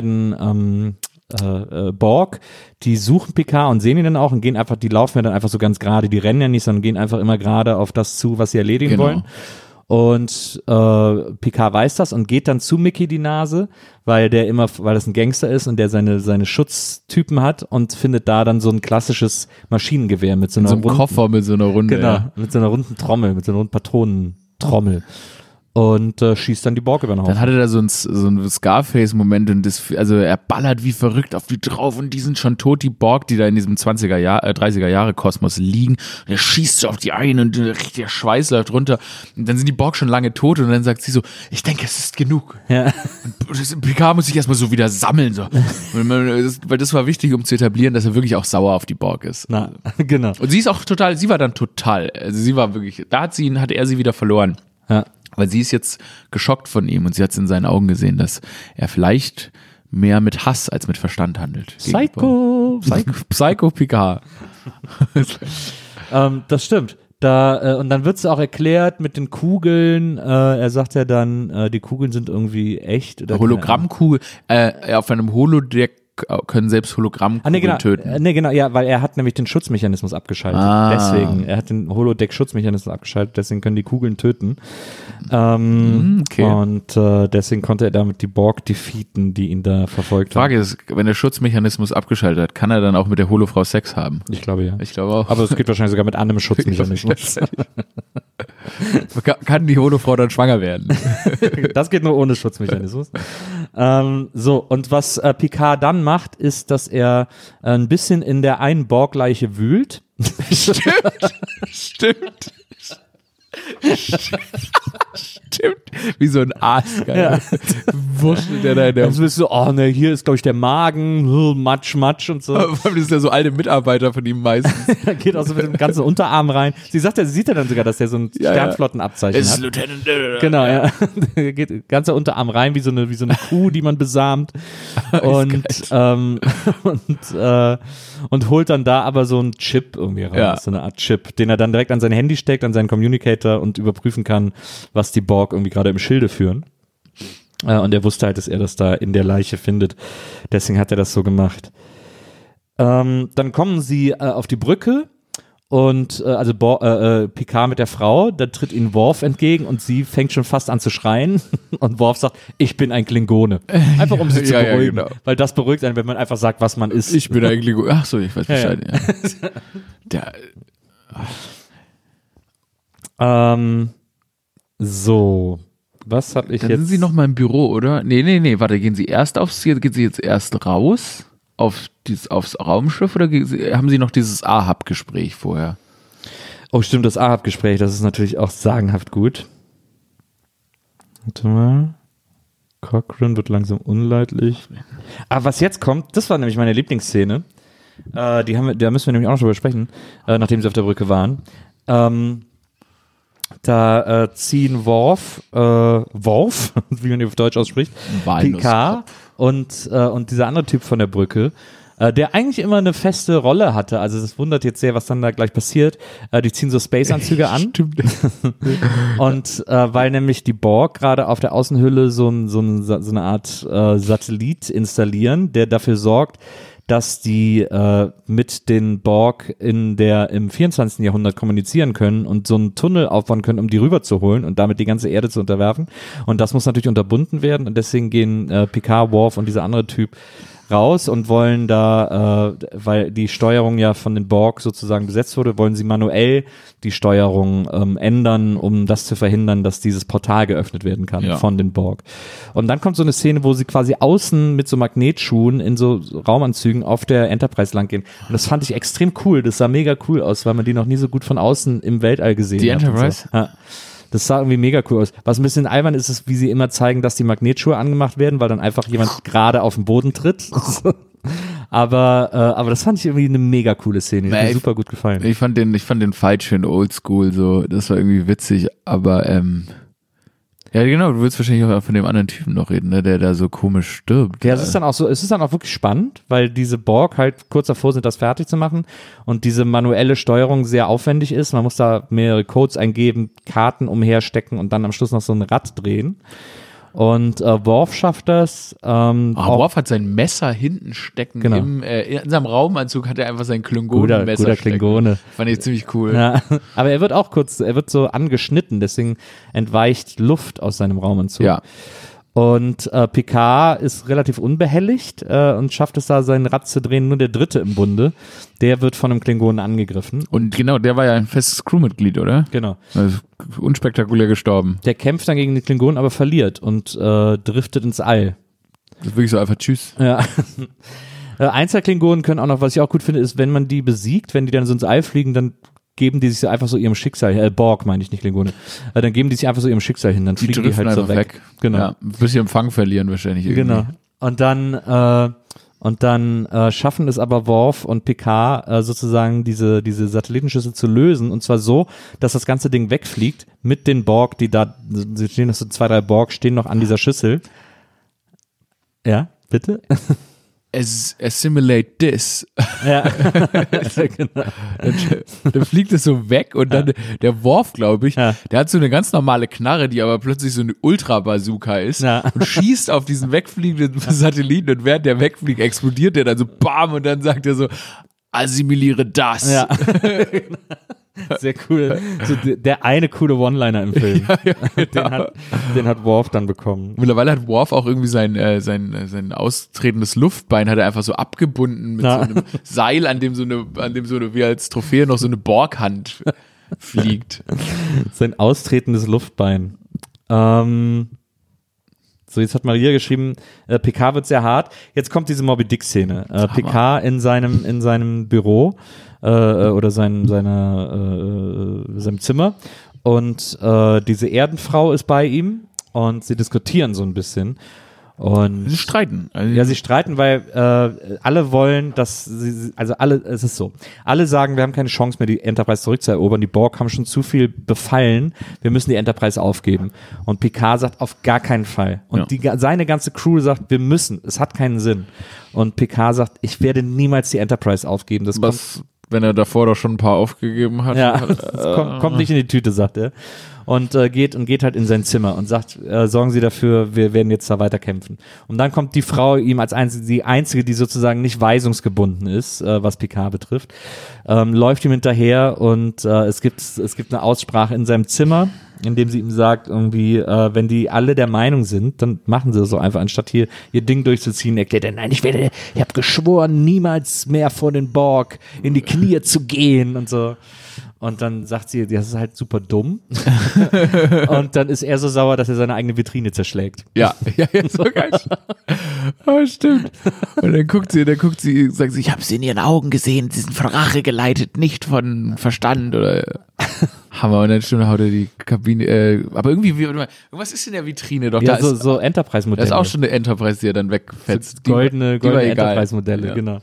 Borg, die suchen Picard und sehen ihn dann auch und die laufen ja dann einfach so ganz gerade, die rennen ja nicht, sondern gehen einfach immer gerade auf das zu, was sie erledigen wollen. Und Picard weiß das und geht dann zu Mickey die Nase, weil das ein Gangster ist und der seine Schutztypen hat und findet da dann so ein klassisches Maschinengewehr mit so einem Koffer mit so einer Runde. Genau, mit so einer runden Trommel, mit so einer runden Patronentrommel. Und schießt dann die Borg über den Haufen. Dann hatte er so ein Scarface-Moment und also er ballert wie verrückt auf die drauf und die sind schon tot, die Borg, die da in diesem 30er-Jahre-Kosmos liegen. Und er schießt so auf die ein und der Schweiß läuft runter. Und dann sind die Borg schon lange tot und dann sagt sie so, ich denke, es ist genug. Ja. Und Picard muss sich erstmal so wieder sammeln. So. Weil das war wichtig, um zu etablieren, dass er wirklich auch sauer auf die Borg ist. Na, genau. Und sie war dann total, also sie war wirklich, hat er sie wieder verloren. Ja. Weil sie ist jetzt geschockt von ihm und sie hat es in seinen Augen gesehen, dass er vielleicht mehr mit Hass als mit Verstand handelt. Psycho Picard. Das stimmt. Und dann wird es auch erklärt mit den Kugeln. Er sagt ja dann, die Kugeln sind irgendwie echt. Oder Hologrammkugel. Auf einem Holodeck können selbst Hologrammkugeln töten. Genau, ja, weil er hat nämlich den Schutzmechanismus abgeschaltet. Deswegen, er hat den Holodeck-Schutzmechanismus abgeschaltet, deswegen können die Kugeln töten. Okay. Und deswegen konnte er damit die Borg defeaten, die ihn da verfolgt haben. Frage ist, wenn der Schutzmechanismus abgeschaltet hat, kann er dann auch mit der Holofrau Sex haben? Ich glaube ja. Ich glaube auch. Aber es geht wahrscheinlich sogar mit anderem Schutzmechanismus. Kann die Holofrau dann schwanger werden? Das geht nur ohne Schutzmechanismus. Und was Picard dann macht, ist, dass er ein bisschen in der einen Borg-Leiche wühlt. Stimmt. Wie so ein Aas, geil. Ja. Wurschtelt der da in der. Dann bist du so, hier ist, glaube ich, der Magen, Matsch und so. Vor allem ist ja so alte Mitarbeiter von ihm meistens. Er geht auch so mit dem ganzen Unterarm rein. Sie sieht ja dann sogar, dass der so ein Sternflottenabzeichen hat. Es ist Lieutenant. Genau, ja. Der geht ganzer Unterarm rein, wie so eine Kuh, die man besamt. Und holt dann da aber so einen Chip irgendwie raus, so eine Art Chip, den er dann direkt an sein Handy steckt, an seinen Communicator und überprüfen kann, was die Borg irgendwie gerade im Schilde führen. Und er wusste halt, dass er das da in der Leiche findet. Deswegen hat er das so gemacht. Dann kommen sie auf die Brücke und Picard mit der Frau, da tritt ihnen Worf entgegen und sie fängt schon fast an zu schreien und Worf sagt, ich bin ein Klingone. Einfach um sie zu beruhigen, weil das beruhigt einen, wenn man einfach sagt, was man ist. Ich bin ein Klingone. Ach so, ich weiß Bescheid. So, was habe ich dann jetzt? Sind Sie noch mal im Büro, oder? Nee, warte, gehen Sie jetzt erst raus aufs Raumschiff oder haben Sie noch dieses AHAB-Gespräch vorher? Oh, stimmt, das AHAB-Gespräch, das ist natürlich auch sagenhaft gut. Warte mal. Cochrane wird langsam unleidlich. Was jetzt kommt, das war nämlich meine Lieblingsszene. Da müssen wir nämlich auch noch drüber sprechen, nachdem sie auf der Brücke waren. Da ziehen Worf, wie man ihn auf Deutsch ausspricht, Picard und dieser andere Typ von der Brücke, der eigentlich immer eine feste Rolle hatte. Also das wundert jetzt sehr, was dann da gleich passiert. Die ziehen so Space-Anzüge an. Stimmt. Und weil nämlich die Borg gerade auf der Außenhülle so eine Art Satellit installieren, der dafür sorgt, dass die mit den Borg im 24. Jahrhundert kommunizieren können und so einen Tunnel aufbauen können, um die rüberzuholen und damit die ganze Erde zu unterwerfen. Und das muss natürlich unterbunden werden und deswegen gehen Picard, Worf und dieser andere Typ raus und wollen da, weil die Steuerung ja von den Borg sozusagen besetzt wurde, wollen sie manuell die Steuerung ändern, um das zu verhindern, dass dieses Portal geöffnet werden kann von den Borg. Und dann kommt so eine Szene, wo sie quasi außen mit so Magnetschuhen in so Raumanzügen auf der Enterprise lang gehen. Und das fand ich extrem cool. Das sah mega cool aus, weil man die noch nie so gut von außen im Weltall gesehen hat. Die Enterprise? So. Ja. Das sah irgendwie mega cool aus. Was ein bisschen albern ist, ist, wie sie immer zeigen, dass die Magnetschuhe angemacht werden, weil dann einfach jemand gerade auf den Boden tritt. Aber das fand ich irgendwie eine mega coole Szene. Mir super gut gefallen. Ich fand den Fight schön oldschool, so. Das war irgendwie witzig, aber Ja, genau, du willst wahrscheinlich auch von dem anderen Typen noch reden, ne, der da so komisch stirbt. Ja, es ist dann auch wirklich spannend, weil diese Borg halt kurz davor sind, das fertig zu machen und diese manuelle Steuerung sehr aufwendig ist. Man muss da mehrere Codes eingeben, Karten umherstecken und dann am Schluss noch so ein Rad drehen. Und Worf schafft das. Worf hat sein Messer hinten stecken. Genau. In seinem Raumanzug hat er einfach sein Klingonenmesser guter stecken. Klingone. Fand ich ziemlich cool. Ja, aber er wird so angeschnitten, deswegen entweicht Luft aus seinem Raumanzug. Ja. Und Picard ist relativ unbehelligt und schafft es da, sein Rad zu drehen. Nur der Dritte im Bunde, der wird von einem Klingonen angegriffen. Und genau, der war ja ein festes Crewmitglied, oder? Genau. Also unspektakulär gestorben. Der kämpft dann gegen den Klingonen, aber verliert und driftet ins All. Das ist wirklich so einfach tschüss. Ja. Einzelklingonen können auch noch, was ich auch gut finde, ist, wenn man die besiegt, wenn die dann so ins All fliegen, dann geben die sich einfach so ihrem Schicksal, Borg meine ich, nicht Klingone, dann geben die sich einfach so ihrem Schicksal hin, dann fliegen die halt so weg. Genau. Ja, ein bisschen Empfang verlieren wahrscheinlich irgendwie. Genau. Und dann schaffen es aber Worf und Picard sozusagen diese Satellitenschüssel zu lösen, und zwar so, dass das ganze Ding wegfliegt mit den Borg, die da, sie stehen noch so 2, 3 Borg, stehen noch an dieser Schüssel. Ja, bitte? Assimilate this. Ja, genau. Dann fliegt es so weg und dann der Worf, glaube ich, der hat so eine ganz normale Knarre, die aber plötzlich so eine Ultra-Bazooka ist und schießt auf diesen wegfliegenden Satelliten, und während der wegfliegt, explodiert der dann so bam, und dann sagt er so, assimiliere das. Ja. Sehr cool. So der eine coole One-Liner im Film. Ja, genau. Den hat Worf dann bekommen. Mittlerweile hat Worf auch irgendwie sein austretendes Luftbein hat er einfach so abgebunden mit so einem Seil, an dem so eine wie als Trophäe noch so eine Borghand fliegt. Sein austretendes Luftbein. So, jetzt hat Maria geschrieben, Picard wird sehr hart. Jetzt kommt diese Moby-Dick-Szene. Picard in seinem Büro oder seinem Zimmer, und diese Erdenfrau ist bei ihm und sie diskutieren so ein bisschen. Und sie streiten. Ja, sie streiten, weil alle wollen, dass es ist so. Alle sagen, wir haben keine Chance mehr, die Enterprise zurückzuerobern. Die Borg haben schon zu viel befallen. Wir müssen die Enterprise aufgeben. Und Picard sagt, auf gar keinen Fall. Und seine ganze Crew sagt, wir müssen. Es hat keinen Sinn. Und Picard sagt, ich werde niemals die Enterprise aufgeben. Wenn er davor doch schon ein paar aufgegeben hat. Ja, das kommt nicht in die Tüte, sagt er. Und geht halt in sein Zimmer und sagt, sorgen Sie dafür, wir werden jetzt da weiter kämpfen. Und dann kommt die Frau ihm als die einzige, die sozusagen nicht weisungsgebunden ist, was Picard betrifft, läuft ihm hinterher, und es gibt eine Aussprache in seinem Zimmer, in dem sie ihm sagt, irgendwie, wenn die alle der Meinung sind, dann machen sie das so einfach, anstatt hier ihr Ding durchzuziehen, erklärt er, nein, ich habe geschworen, niemals mehr vor den Borg in die Knie zu gehen und so. Und dann sagt sie, das ist halt super dumm. Und dann ist er so sauer, dass er seine eigene Vitrine zerschlägt. Ja, so geil. Oh, stimmt. Und dann guckt sie, sagt sie, ich habe sie in ihren Augen gesehen, sie sind von Rache geleitet, nicht von Verstand oder Hammer. Und dann stimmt, haut er die Kabine, aber irgendwie, irgendwas ist in der Vitrine doch. Ja, so Enterprise-Modelle. Da ist auch schon eine Enterprise, die er dann wegfetzt. So goldene Enterprise-Modelle, genau.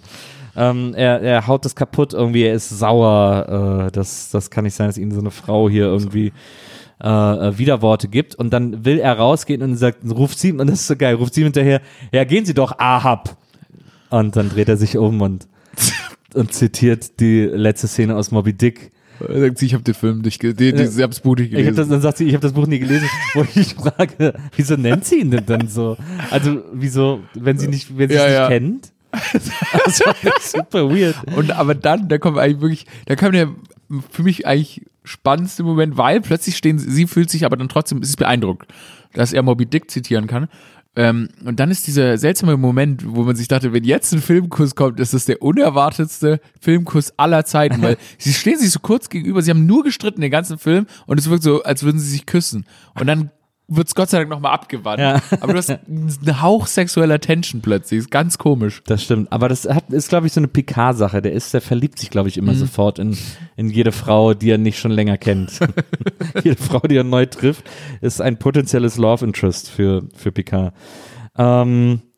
Er haut das kaputt irgendwie, er ist sauer, das kann nicht sein, dass ihm so eine Frau hier irgendwie Widerworte gibt, und dann will er rausgehen und ruft sie, und das ist so geil, ruft sie hinterher, ja, gehen Sie doch, Ahab. Und dann dreht er sich um und zitiert die letzte Szene aus Moby Dick. Er sagt sie, ich habe den Film nicht gelesen, ich habe das Buch nicht gelesen. Dann sagt sie, ich habe das Buch nie gelesen, wo ich frage, wieso nennt sie ihn denn dann so? Also, wieso, wenn sie es nicht kennt? Das war super weird. Aber dann, da kam der für mich eigentlich spannendste Moment, weil plötzlich sie fühlt sich aber dann trotzdem, es ist beeindruckt, dass er Moby Dick zitieren kann. Und dann ist dieser seltsame Moment, wo man sich dachte, wenn jetzt ein Filmkuss kommt, ist das der unerwartetste Filmkuss aller Zeiten, weil sie stehen sich so kurz gegenüber, sie haben nur gestritten den ganzen Film, und es wirkt so, als würden sie sich küssen. Und dann wird's Gott sei Dank nochmal abgewandt. Ja. Aber du hast einen Hauch sexueller Tension plötzlich. Ist ganz komisch. Das stimmt. Aber das ist, glaube ich, so eine Picard-Sache. Der verliebt sich, glaube ich, immer sofort in jede Frau, die er nicht schon länger kennt. Jede Frau, die er neu trifft, ist ein potenzielles Love Interest für Picard.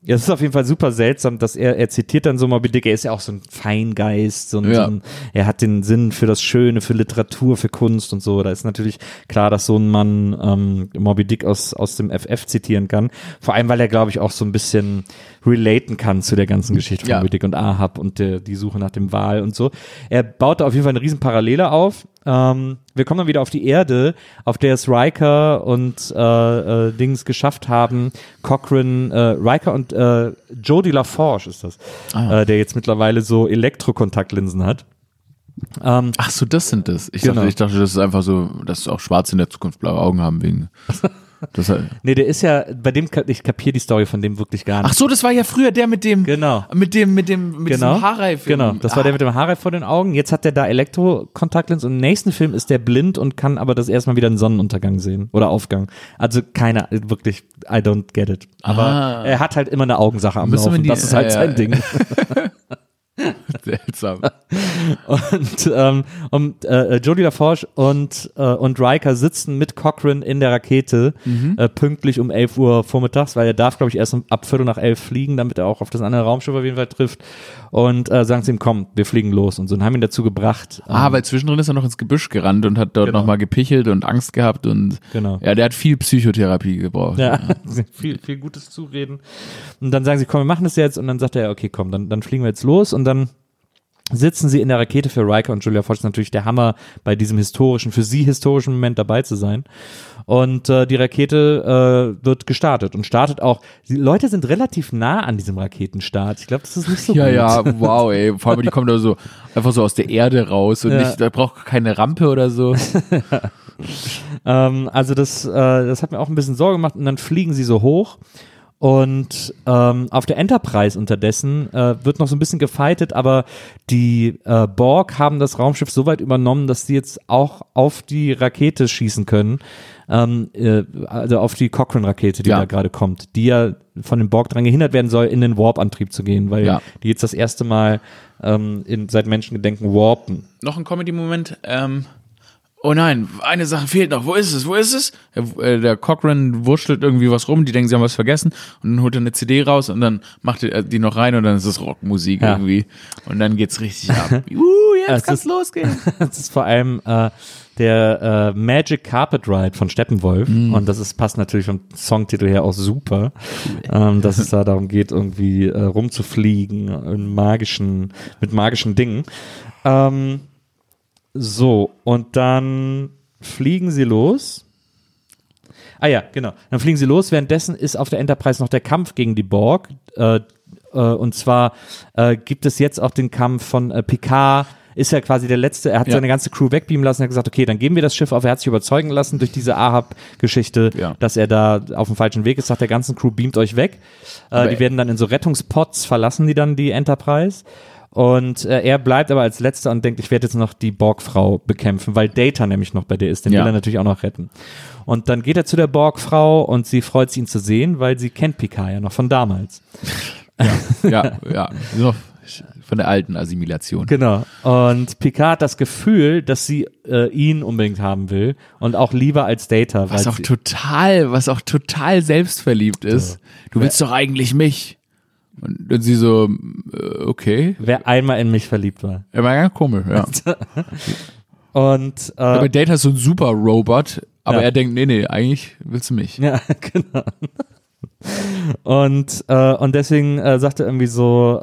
Ja, es ist auf jeden Fall super seltsam, dass er zitiert dann so Moby Dick, er ist ja auch so ein Feingeist, er hat den Sinn für das Schöne, für Literatur, für Kunst und so. Da ist natürlich klar, dass so ein Mann Moby Dick aus dem FF zitieren kann. Vor allem, weil er, glaube ich, auch so ein bisschen relaten kann zu der ganzen Geschichte von Moby Dick und Ahab und die Suche nach dem Wal und so. Er baut da auf jeden Fall eine riesen Parallele auf. Wir kommen dann wieder auf die Erde, auf der es Riker und Dings geschafft haben. Riker und Jodie LaForge ist das, der jetzt mittlerweile so Elektrokontaktlinsen hat. Ach so, das sind das. Ich dachte, das ist einfach so, dass auch Schwarze in der Zukunft blaue Augen haben wegen. Nee, der ist ja, bei dem, ich kapiere die Story von dem wirklich gar nicht. Ach so, das war ja früher der mit dem, mit diesem Haarreif. Genau, das war der mit dem Haarreif vor den Augen. Jetzt hat der da Elektrokontaktlinsen und im nächsten Film ist der blind und kann aber das erstmal wieder einen Sonnenuntergang sehen oder Aufgang. Also wirklich, I don't get it. Aber er hat halt immer eine Augensache am Laufen. Das ist halt sein Ding. Seltsam. Und Jodie LaForge und Riker sitzen mit Cochrane in der Rakete pünktlich um 11 Uhr vormittags, weil er darf, glaube ich, erst ab 10:45 fliegen, damit er auch auf das andere Raumschiff auf jeden Fall trifft. Und sagen sie ihm, komm, wir fliegen los und so und haben ihn dazu gebracht. Weil zwischendrin ist er noch ins Gebüsch gerannt und hat dort nochmal gepichelt und Angst gehabt und ja, der hat viel Psychotherapie gebraucht. Ja, viel gutes Zureden. Und dann sagen sie, komm, wir machen das jetzt und dann sagt er, okay, komm, dann fliegen wir jetzt los und dann sitzen sie in der Rakete. Für Riker und Julia Fox ist natürlich der Hammer, bei diesem für sie historischen Moment dabei zu sein. Und die Rakete wird gestartet und startet auch, die Leute sind relativ nah an diesem Raketenstart. Ich glaube, das ist nicht so gut. Ja, wow, ey. Vor allem, die kommen da so einfach so aus der Erde raus und da braucht keine Rampe oder so. Also das hat mir auch ein bisschen Sorge gemacht und dann fliegen sie so hoch. Und auf der Enterprise unterdessen wird noch so ein bisschen gefightet, aber die Borg haben das Raumschiff so weit übernommen, dass sie jetzt auch auf die Rakete schießen können, also auf die Cochrane-Rakete, die da gerade kommt, die ja von den Borg daran gehindert werden soll, in den Warp-Antrieb zu gehen, weil die jetzt das erste Mal seit Menschengedenken warpen. Noch ein Comedy-Moment, oh nein, eine Sache fehlt noch. Wo ist es? Der Cochrane wurschtelt irgendwie was rum, die denken, sie haben was vergessen und dann holt er eine CD raus und dann macht er die noch rein und dann ist es Rockmusik irgendwie und dann geht's richtig ab. Jetzt kann's losgehen. Das ist vor allem der Magic Carpet Ride von Steppenwolf und passt natürlich vom Songtitel her auch super, dass es da darum geht, irgendwie rumzufliegen mit magischen Dingen. So, und dann fliegen sie los. Ja, genau. Dann fliegen sie los. Währenddessen ist auf der Enterprise noch der Kampf gegen die Borg. Und zwar gibt es jetzt auch den Kampf von Picard. Ist ja quasi der letzte. Er hat seine ganze Crew wegbeamen lassen. Er hat gesagt, okay, dann geben wir das Schiff auf. Er hat sich überzeugen lassen durch diese Ahab-Geschichte, dass er da auf dem falschen Weg ist. Sagt der ganzen Crew, beamt euch weg. Die werden dann in so Rettungspots verlassen, die dann die Enterprise. Und er bleibt aber als Letzter und denkt, ich werde jetzt noch die Borgfrau bekämpfen, weil Data nämlich noch bei der ist, den will er natürlich auch noch retten. Und dann geht er zu der Borgfrau und sie freut sich, ihn zu sehen, weil sie kennt Picard ja noch von damals. Ja. Von der alten Assimilation. Genau. Und Picard hat das Gefühl, dass sie ihn unbedingt haben will und auch lieber als Data. Was auch total selbstverliebt ist. Du willst doch eigentlich mich. Und sie so, okay. Wer einmal in mich verliebt war. Er war ganz komisch, ja. Und aber Data ist so ein super Robot, aber er denkt, nee, eigentlich willst du mich. Ja, genau. Und deswegen sagt er irgendwie so,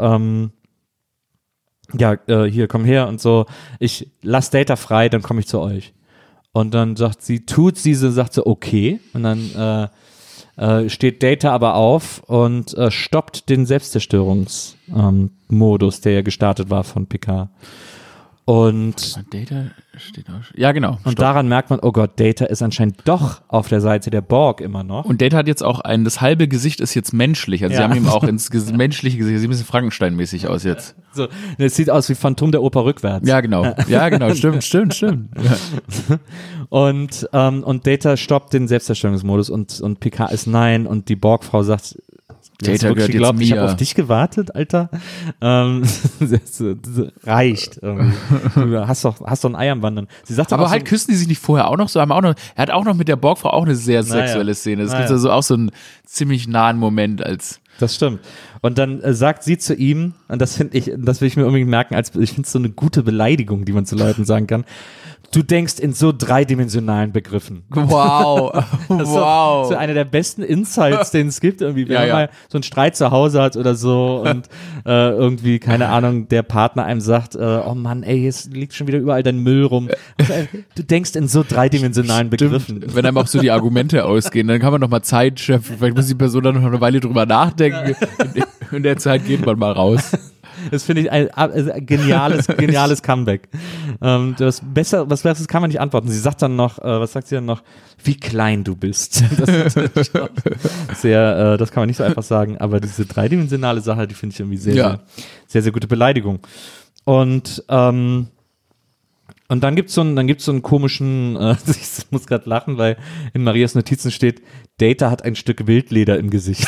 hier, komm her und so, ich lass Data frei, dann komme ich zu euch. Und dann sagt sie, sagt sie, okay. Und dann steht Data aber auf und stoppt den Selbstzerstörungsmodus, der ja gestartet war von Picard. Und Data steht auch. Ja, genau. Und daran merkt man, oh Gott, Data ist anscheinend doch auf der Seite der Borg immer noch. Und Data hat jetzt auch das halbe Gesicht ist jetzt menschlich. Also sie haben ihm auch ins menschliche Gesicht, sieht ein bisschen Frankenstein-mäßig aus jetzt. So, es sieht aus wie Phantom der Oper rückwärts. Ja, genau. Stimmt. Ja. Und Data stoppt den Selbstzerstörungsmodus und Picard ist nein und die Borgfrau sagt, Data gehört jetzt mir. Ich habe auf dich gewartet, Alter. Das reicht. Du hast doch ein Ei am Wandern. Sie sagt aber halt so, küssen die sich nicht vorher auch noch so? Er hat auch noch mit der Borgfrau auch eine sehr sexuelle Szene. Es gibt also auch so einen ziemlich nahen Moment, als Das stimmt. Und dann sagt sie zu ihm, und das will ich mir unbedingt merken, ich finde es so eine gute Beleidigung, die man zu Leuten sagen kann. Du denkst in so dreidimensionalen Begriffen. Wow. Das ist so einer der besten Insights, den es gibt, irgendwie, wenn man mal so einen Streit zu Hause hat oder so und irgendwie, keine Ahnung, der Partner einem sagt, oh Mann, ey, jetzt liegt schon wieder überall dein Müll rum. Du denkst in so dreidimensionalen Begriffen. Wenn einem auch so die Argumente ausgehen, dann kann man noch mal Zeit schöpfen. Vielleicht muss die Person dann noch eine Weile drüber nachdenken. In der Zeit geht man mal raus. Das finde ich ein geniales Comeback. Was Besseres kann man nicht antworten. Sie sagt dann noch, was sagt sie dann noch? Wie klein du bist. Das kann man nicht so einfach sagen, aber diese dreidimensionale Sache, die finde ich irgendwie sehr, sehr gute Beleidigung. Und dann gibt's so einen komischen, ich muss gerade lachen, weil in Marias Notizen steht, Data hat ein Stück Wildleder im Gesicht.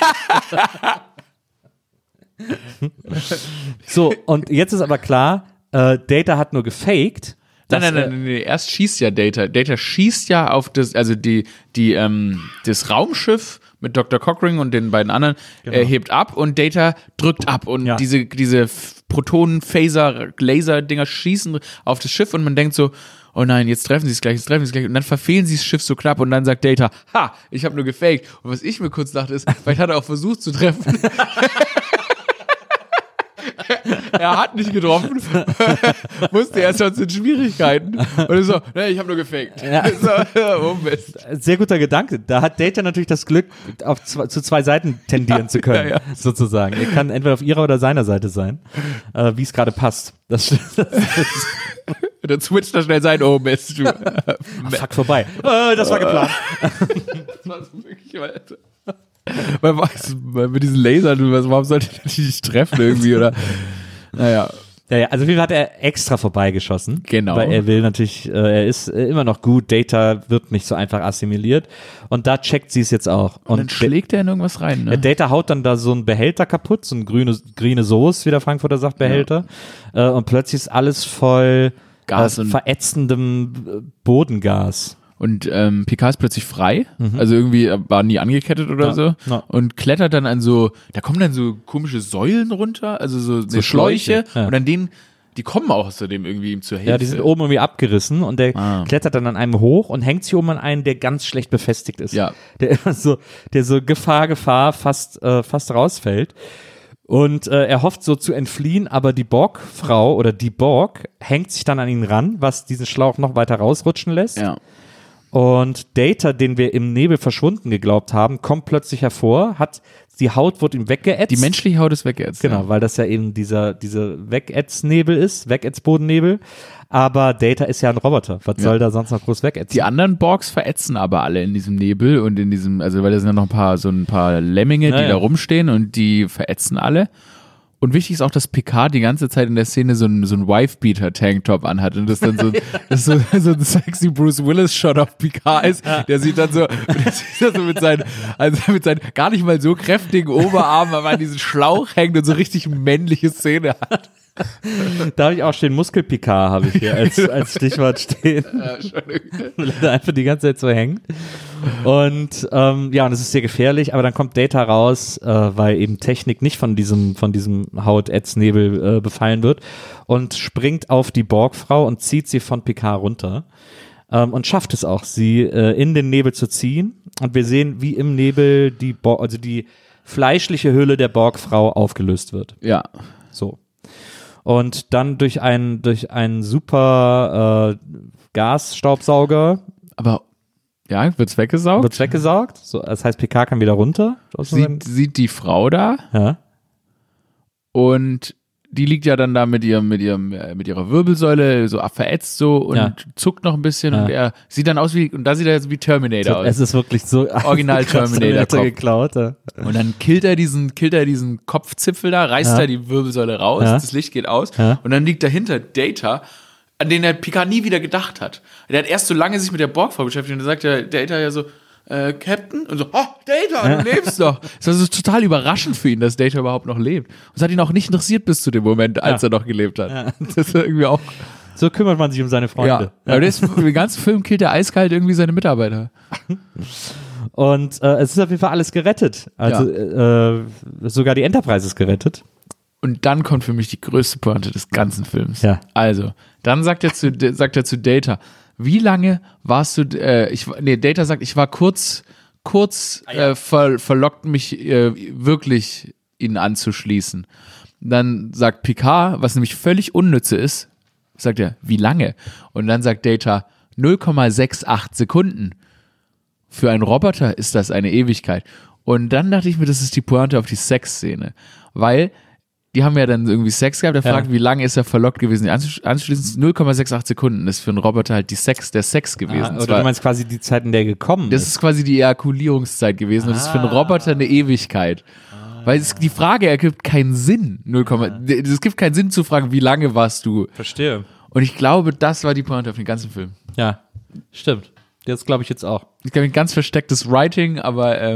So, und jetzt ist aber klar, Data hat nur gefaked. Nein, erst schießt ja Data. Data schießt ja auf das Raumschiff mit Dr. Cockring und den beiden anderen, hebt ab und Data drückt ab und diese Protonen, Phaser, Laser-Dinger schießen auf das Schiff und man denkt so, oh nein, jetzt treffen sie es gleich und dann verfehlen sie das Schiff so knapp und dann sagt Data, ich habe nur gefaked. Und was ich mir kurz dachte ist, vielleicht hat er auch versucht zu treffen. Er hat nicht getroffen, musste erst sonst in Schwierigkeiten und so, ich habe nur gefaked. Ja. Sehr guter Gedanke. Da hat Data natürlich das Glück, zu zwei Seiten tendieren zu können, sozusagen. Er kann entweder auf ihrer oder seiner Seite sein, wie es gerade passt. Dann switcht er schnell sein, Mist. Fuck, vorbei. Das war geplant. Das war so wirklich, Alter. Weil mit diesen Lasern, warum sollte er die nicht treffen irgendwie, oder? Naja. Ja, also wie hat er extra vorbeigeschossen? Genau. Weil er will natürlich, er ist immer noch gut, Data wird nicht so einfach assimiliert und da checkt sie es jetzt auch. Und dann schlägt er in irgendwas rein, ne? Data haut dann da so einen Behälter kaputt, so ein grüne Soße, wie der Frankfurter sagt, Behälter. Ja. Und plötzlich ist alles voll Gas und verätzendem Bodengas. Und Picard ist plötzlich frei, also irgendwie war nie angekettet oder so und klettert dann da kommen dann so komische Säulen runter, also so Schläuche und an denen, die kommen auch außerdem irgendwie ihm zur Hilfe. Ja, die sind oben irgendwie abgerissen und der klettert dann an einem hoch und hängt sich oben an einen, der ganz schlecht befestigt ist. Ja. Der so Gefahr fast rausfällt. Und er hofft so zu entfliehen, aber die Borg-Frau oder die Borg hängt sich dann an ihn ran, was diesen Schlauch noch weiter rausrutschen lässt. Ja. Und Data, den wir im Nebel verschwunden geglaubt haben, kommt plötzlich hervor, die Haut wird ihm weggeätzt. Die menschliche Haut ist weggeätzt. Genau, weil das ja eben diese Wegätznebel ist, Wegätzbodennebel. Aber Data ist ja ein Roboter. Was soll da sonst noch groß wegätzen? Die anderen Borgs verätzen aber alle in diesem Nebel und in diesem, also weil da sind ja noch ein paar Lemminge, die da rumstehen und die verätzen alle. Und wichtig ist auch, dass Picard die ganze Zeit in der Szene so ein Wife-Beater-Tanktop anhat und das dann so ein sexy Bruce Willis-Shot auf Picard ist. Der sieht dann so mit seinen gar nicht mal so kräftigen Oberarmen, aber an diesen Schlauch hängt und so richtig männliche Szene hat. Da habe ich auch stehen, Muskel-Picard habe ich hier als Stichwort stehen. Ja, weil er einfach die ganze Zeit so hängt. Und und es ist sehr gefährlich, aber dann kommt Data raus, weil eben Technik nicht von diesem Hautätznebel befallen wird und springt auf die Borg-Frau und zieht sie von Picard runter und schafft es auch, sie in den Nebel zu ziehen. Und wir sehen, wie im Nebel die fleischliche Hülle der Borg-Frau aufgelöst wird. Ja. So. Und dann durch einen super Gasstaubsauger. Aber ja, wird's weggesaugt? So, das heißt, Picard kann wieder runter. Sieht die Frau da. Ja. Und die liegt ja dann da mit ihrer Wirbelsäule so verätzt so und zuckt noch ein bisschen und er sieht dann aus und da sieht er jetzt wie Terminator aus. Es ist wirklich so Original Terminator geklaut. Ja. Und dann killt er diesen Kopfzipfel da, reißt er die Wirbelsäule raus, das Licht geht aus und dann liegt dahinter Data, an den der Picard nie wieder gedacht hat. Der hat erst so lange sich mit der Borg-Frau beschäftigt und dann sagt der Data ja so, Captain? Und so, Data, du lebst doch. Das war so total überraschend für ihn, dass Data überhaupt noch lebt. Und es hat ihn auch nicht interessiert bis zu dem Moment, als er noch gelebt hat. Ja. Das ist irgendwie auch... So kümmert man sich um seine Freunde. Ja. Aber den ganzen Film killt er eiskalt irgendwie seine Mitarbeiter. Und es ist auf jeden Fall alles gerettet. Also sogar die Enterprise ist gerettet. Und dann kommt für mich die größte Pointe des ganzen Films. Ja. Also, dann sagt er zu Data, wie lange warst du, Data sagt, ich war kurz verlockt, mich wirklich ihnen anzuschließen. Dann sagt Picard, was nämlich völlig unnütze ist, sagt er, wie lange? Und dann sagt Data, 0,68 Sekunden. Für einen Roboter ist das eine Ewigkeit. Und dann dachte ich mir, das ist die Pointe auf die Sexszene. Weil die haben ja dann irgendwie Sex gehabt. Er fragt, wie lange ist er verlockt gewesen? Anschließend 0,68 Sekunden ist für einen Roboter halt der Sex gewesen. Oder du meinst quasi die Zeit, in der er gekommen ist. Das ist quasi die Ejakulierungszeit gewesen. Und das ist für einen Roboter eine Ewigkeit. Weil die Frage ergibt keinen Sinn. Es gibt keinen Sinn zu fragen, wie lange warst du? Verstehe. Und ich glaube, das war die Pointe auf den ganzen Film. Ja, stimmt. Das glaube ich jetzt auch. Ich glaube, ein ganz verstecktes Writing, aber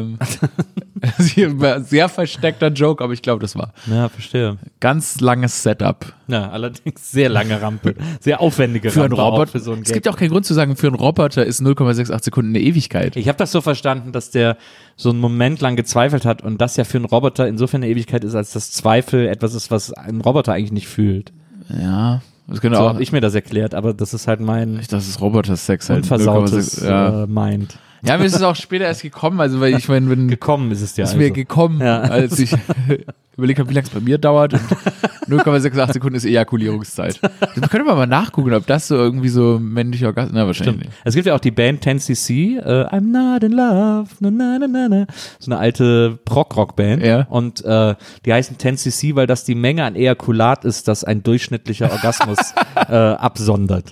sehr versteckter Joke, aber ich glaube, das war. Ja, verstehe. Ganz langes Setup. Ja, allerdings sehr lange Rampe. Sehr aufwendige für Rampe. Einen Roboter. Für so einen es gibt auch keinen Grund zu sagen, für einen Roboter ist 0,68 Sekunden eine Ewigkeit. Ich habe das so verstanden, dass der so einen Moment lang gezweifelt hat und das ja für einen Roboter insofern eine Ewigkeit ist, als das Zweifel etwas ist, was ein Roboter eigentlich nicht fühlt. Ja. Das könnte so auch. habe ich mir das erklärt, aber das ist halt mein das ist Roboter-Sex halt. Unversautes Mind. Ja, mir ist es auch später erst gekommen, also weil ich meine, gekommen ist es ja. Ist mir gekommen, als ich überlegt habe, wie lange es bei mir dauert und 0,68 Sekunden ist Ejakulierungszeit. Das können wir mal nachgucken, ob das so irgendwie so männlicher Orgasmus, na wahrscheinlich nicht. Es gibt ja auch die Band 10cc, I'm not in love, na na na na, so eine alte Prog-Rock-Band und die heißen 10cc, weil das die Menge an Ejakulat ist, das ein durchschnittlicher Orgasmus absondert.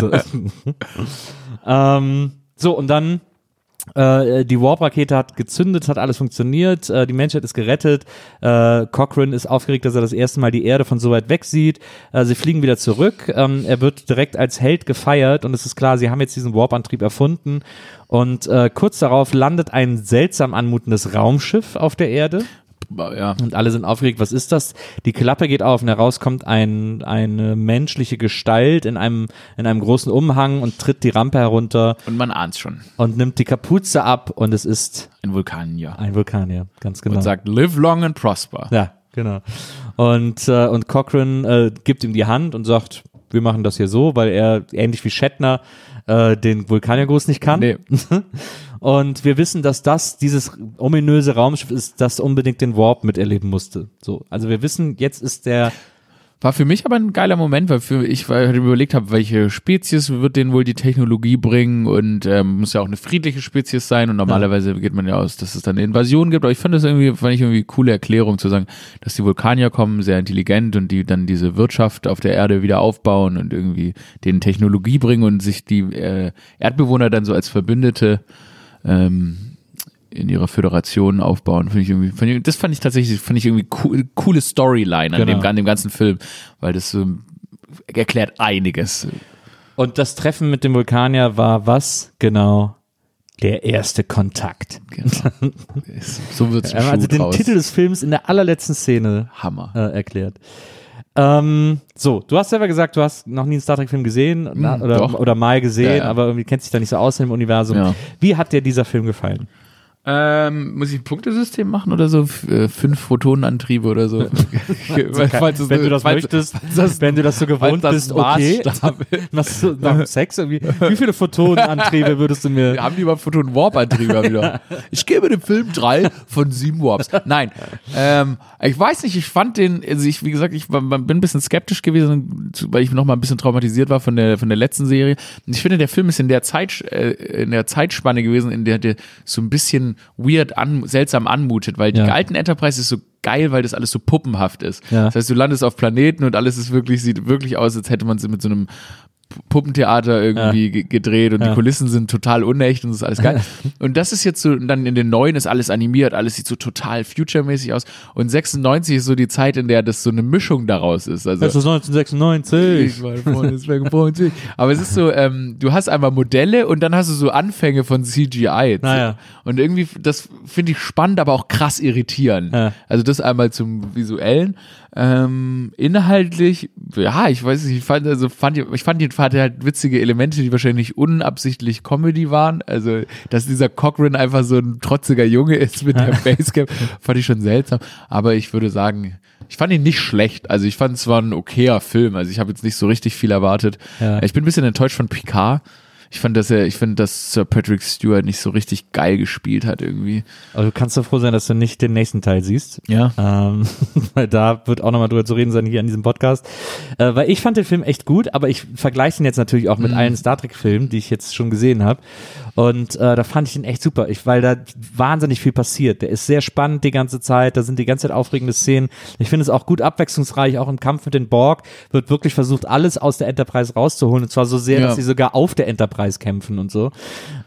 So, und dann die Warp-Rakete hat gezündet, hat alles funktioniert, die Menschheit ist gerettet, Cochrane ist aufgeregt, dass er das erste Mal die Erde von so weit weg sieht, sie fliegen wieder zurück, er wird direkt als Held gefeiert und es ist klar, sie haben jetzt diesen Warp-Antrieb erfunden und kurz darauf landet ein seltsam anmutendes Raumschiff auf der Erde. Ja. Und alle sind aufgeregt, was ist das? Die Klappe geht auf und heraus kommt eine menschliche Gestalt in einem großen Umhang und tritt die Rampe herunter. Und man ahnt's schon. Und nimmt die Kapuze ab und es ist ein Vulkanier. Ein Vulkanier, ganz genau. Und sagt, live long and prosper. Ja, genau. Und Cochrane gibt ihm die Hand und sagt, wir machen das hier so, weil er, ähnlich wie Shatner, den Vulkaniergruß nicht kann. Nee. Und wir wissen, dass dieses ominöse Raumschiff ist, das unbedingt den Warp miterleben musste. So, also wir wissen, jetzt ist der. War für mich aber ein geiler Moment, weil ich überlegt habe, welche Spezies wird denen wohl die Technologie bringen und muss ja auch eine friedliche Spezies sein und normalerweise geht man ja aus, dass es dann eine Invasion gibt, aber fand ich irgendwie eine coole Erklärung zu sagen, dass die Vulkanier kommen, sehr intelligent und die dann diese Wirtschaft auf der Erde wieder aufbauen und irgendwie denen Technologie bringen und sich die Erdbewohner dann so als Verbündete in ihrer Föderation aufbauen, fand ich irgendwie coole Storyline an dem ganzen Film, weil das so erklärt einiges. Und das Treffen mit dem Vulkanier war was? Genau. Der erste Kontakt. Genau. So wird's also den Titel des Films in der allerletzten Szene Hammer erklärt. So, du hast selber gesagt, du hast noch nie einen Star Trek-Film gesehen oder mal gesehen, aber irgendwie kennst dich da nicht so aus im Universum. Ja. Wie hat dir dieser Film gefallen? Muss ich ein Punktesystem machen oder so? 5 Photonenantriebe oder so? Wenn du das möchtest, wenn du das so gewohnt bist, okay. Machst du nach dem Sex irgendwie? Wie viele Photonenantriebe würdest du mir... Wir haben lieber Photonen-Warp-Antriebe wieder. Ich gebe dem Film 3 von 7 Warps. Nein, ich weiß nicht, ich fand den, also wie gesagt, ich bin ein bisschen skeptisch gewesen, weil ich noch mal ein bisschen traumatisiert war von der letzten Serie. Und ich finde, der Film ist in der Zeitspanne gewesen, in der so ein bisschen weird, seltsam anmutet, weil die alten Enterprise ist so geil, weil das alles so puppenhaft ist. Ja. Das heißt, du landest auf Planeten und alles sieht wirklich aus, als hätte man sie mit so einem Puppentheater irgendwie gedreht und die Kulissen sind total unecht und das ist alles geil. Und das ist jetzt so, dann in den neuen ist alles animiert, alles sieht so total future-mäßig aus und 96 ist so die Zeit, in der das so eine Mischung daraus ist. Also, das ist 1996. Aber es ist so, du hast einmal Modelle und dann hast du so Anfänge von CGI. Und irgendwie, das finde ich spannend, aber auch krass irritierend. Ja. Also das einmal zum Visuellen. Inhaltlich, ja, ich weiß nicht, ich fand den Vater halt witzige Elemente, die wahrscheinlich unabsichtlich Comedy waren. Also, dass dieser Cochran einfach so ein trotziger Junge ist mit der Basecap, fand ich schon seltsam. Aber ich würde sagen, ich fand ihn nicht schlecht. Also, ich fand es war ein okayer Film. Also, ich habe jetzt nicht so richtig viel erwartet. Ja. Ich bin ein bisschen enttäuscht von Picard. Ich finde, dass Sir Patrick Stewart nicht so richtig geil gespielt hat irgendwie. Aber du kannst doch froh sein, dass du nicht den nächsten Teil siehst. Ja. Weil da wird auch nochmal drüber zu reden sein hier in diesem Podcast. Weil ich fand den Film echt gut, aber ich vergleiche ihn jetzt natürlich auch mit allen Star Trek Filmen, die ich jetzt schon gesehen habe. Und da fand ich ihn echt super, weil da wahnsinnig viel passiert. Der ist sehr spannend die ganze Zeit, da sind die ganze Zeit aufregende Szenen. Ich finde es auch gut abwechslungsreich, auch im Kampf mit den Borg wird wirklich versucht, alles aus der Enterprise rauszuholen. Und zwar so sehr, dass sie sogar auf der Enterprise kämpfen und so.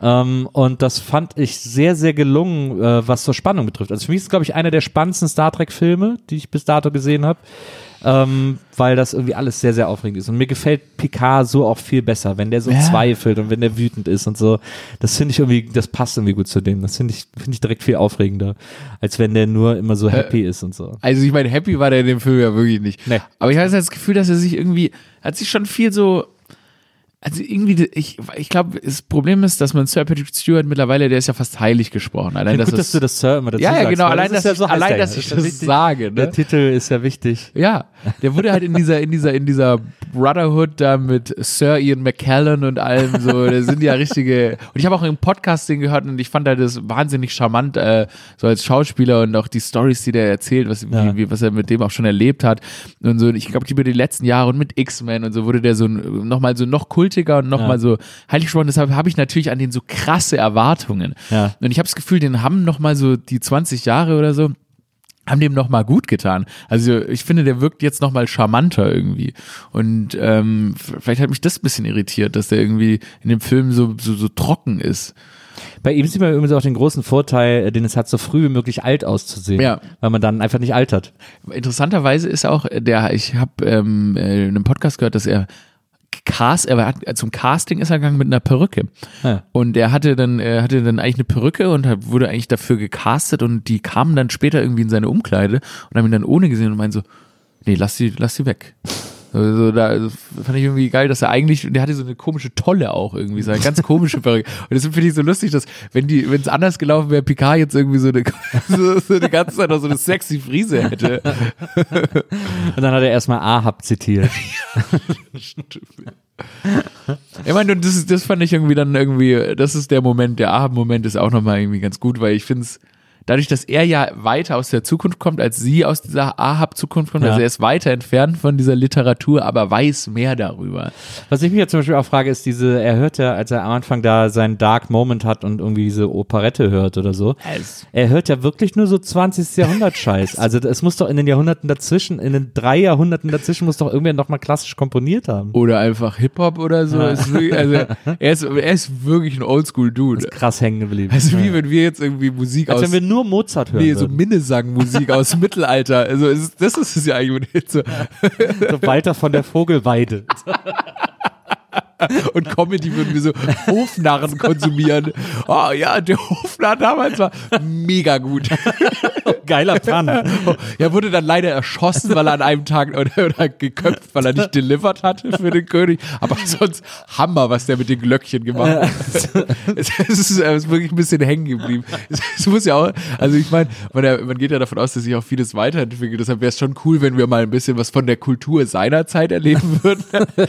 Und das fand ich sehr, sehr gelungen, was zur Spannung betrifft. Also für mich ist es, glaube ich, einer der spannendsten Star Trek-Filme, die ich bis dato gesehen habe. Weil das irgendwie alles sehr, sehr aufregend ist. Und mir gefällt Picard so auch viel besser, wenn der so zweifelt und wenn der wütend ist und so. Das finde ich irgendwie, das passt irgendwie gut zu dem. Das finde ich direkt viel aufregender, als wenn der nur immer so happy ist und so. Also ich meine, happy war der in dem Film ja wirklich nicht. Nee. Aber ich habe das Gefühl, dass er sich irgendwie, hat sich schon viel so, also irgendwie, ich glaube, das Problem ist, dass man Sir Patrick Stewart mittlerweile, der ist ja fast heilig gesprochen. Allein, gut, dass du das Sir immer dazu sagst. Ja, genau, allein, dass ich das sage. Ne? Der Titel ist ja wichtig. Ja, der wurde halt in dieser Brotherhood da mit Sir Ian McKellen und allem so, da sind ja richtige, und ich habe auch im Podcast den gehört und ich fand halt das wahnsinnig charmant, so als Schauspieler und auch die Storys, die der erzählt, was er mit dem auch schon erlebt hat und so, ich glaube, über die letzten Jahre und mit X-Men und so wurde der so nochmal so noch kultiger und nochmal so heilig gesprochen, deshalb habe ich natürlich an den so krasse Erwartungen. Ja. Und ich habe das Gefühl, den haben nochmal so die 20 Jahre oder so, haben dem nochmal gut getan. Also ich finde, der wirkt jetzt nochmal charmanter irgendwie. Und vielleicht hat mich das ein bisschen irritiert, dass der irgendwie in dem Film so trocken ist. Bei ihm sieht man übrigens auch den großen Vorteil, den es hat, so früh wie möglich alt auszusehen, weil man dann einfach nicht altert. Interessanterweise ist auch, ich habe in einem Podcast gehört, dass er zum Casting ist er gegangen mit einer Perücke. Ja. Und er hatte dann eigentlich eine Perücke und wurde eigentlich dafür gecastet und die kamen dann später irgendwie in seine Umkleide und haben ihn dann ohne gesehen und meinen so, nee, lass sie weg. Also da fand ich irgendwie geil, dass er eigentlich, der hatte so eine komische Tolle auch irgendwie, so eine ganz komische Perücke. Und deswegen finde ich so lustig, dass wenn es anders gelaufen wäre, Picard jetzt irgendwie so eine ganze Zeit noch so eine sexy Frise hätte. Und dann hat er erstmal Ahab zitiert. Ich meine, und das fand ich irgendwie dann das ist der Moment, der Ahab-Moment ist auch nochmal irgendwie ganz gut, weil ich finde es, dadurch, dass er ja weiter aus der Zukunft kommt, als sie aus dieser Ahab-Zukunft kommt, also er ist weiter entfernt von dieser Literatur, aber weiß mehr darüber. Was ich mich jetzt zum Beispiel auch frage, ist er hört ja, als er am Anfang da seinen Dark Moment hat und irgendwie diese Operette hört oder so, er hört ja wirklich nur so 20. Jahrhundert-Scheiß. Also es muss doch in den Jahrhunderten dazwischen, in den 3 Jahrhunderten dazwischen muss doch irgendwer nochmal klassisch komponiert haben. Oder einfach Hip-Hop oder so. Ja. Er ist wirklich ein Oldschool-Dude. Ist krass hängen geblieben. Also wie wenn wir jetzt irgendwie Musik wenn wir nur Mozart hören. Nee, so Minnesang-Musik aus dem Mittelalter. Also das ist es ja eigentlich so. So weiter von der Vogelweide. Und Comedy würden wir so Hofnarren konsumieren. Oh ja, der Hofnarr damals war mega gut. Geiler Plan. Er wurde dann leider erschossen, weil er an einem Tag oder geköpft, weil er nicht delivered hatte für den König. Aber sonst Hammer, was der mit den Glöckchen gemacht hat. Es ist wirklich ein bisschen hängen geblieben. Es muss ja auch, also ich meine, man geht ja davon aus, dass sich auch vieles weiterentwickelt. Deshalb wäre es schon cool, wenn wir mal ein bisschen was von der Kultur seiner Zeit erleben würden.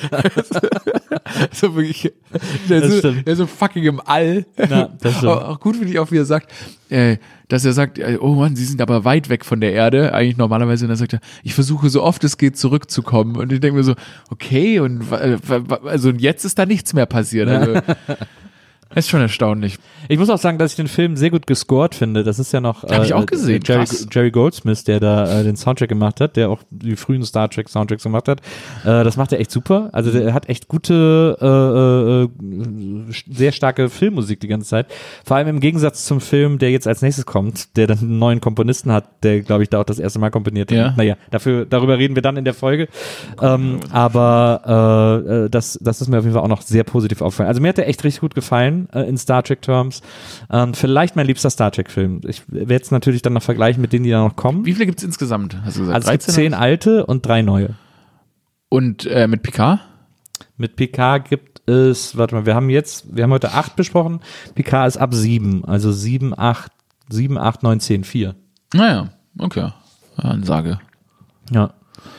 So wirklich, der ist so fucking im All. Ja, das stimmt. Auch gut finde ich auch, wie er sagt, dass er sagt, oh Mann, sie sind aber weit weg von der Erde, eigentlich normalerweise, und dann sagt er, ich versuche so oft es geht zurückzukommen, und ich denke mir so, okay, und also jetzt ist da nichts mehr passiert, also ist schon erstaunlich. Ich muss auch sagen, dass ich den Film sehr gut gescored finde. Das ist ja noch hab ich auch gesehen. Jerry Goldsmith, der da den Soundtrack gemacht hat, der auch die frühen Star Trek Soundtracks gemacht hat. Das macht er echt super. Also der hat echt gute, sehr starke Filmmusik die ganze Zeit. Vor allem im Gegensatz zum Film, der jetzt als nächstes kommt, der dann einen neuen Komponisten hat, der, glaube ich, da auch das erste Mal komponiert hat. Ja. Naja, darüber reden wir dann in der Folge. Aber das ist mir auf jeden Fall auch noch sehr positiv aufgefallen. Also mir hat der echt richtig gut gefallen. Fan in Star Trek Terms. Vielleicht mein liebster Star Trek Film. Ich werde es natürlich dann noch vergleichen mit denen, die da noch kommen. Wie viele gibt es insgesamt, hast du gesagt? Also es gibt 10 alte und 3 neue. Und mit Picard? Mit Picard gibt es, warte mal, wir haben heute 8 besprochen. Picard ist ab 7, also 7, 8, 9, 10, 4. Naja, okay. Ansage. Ja.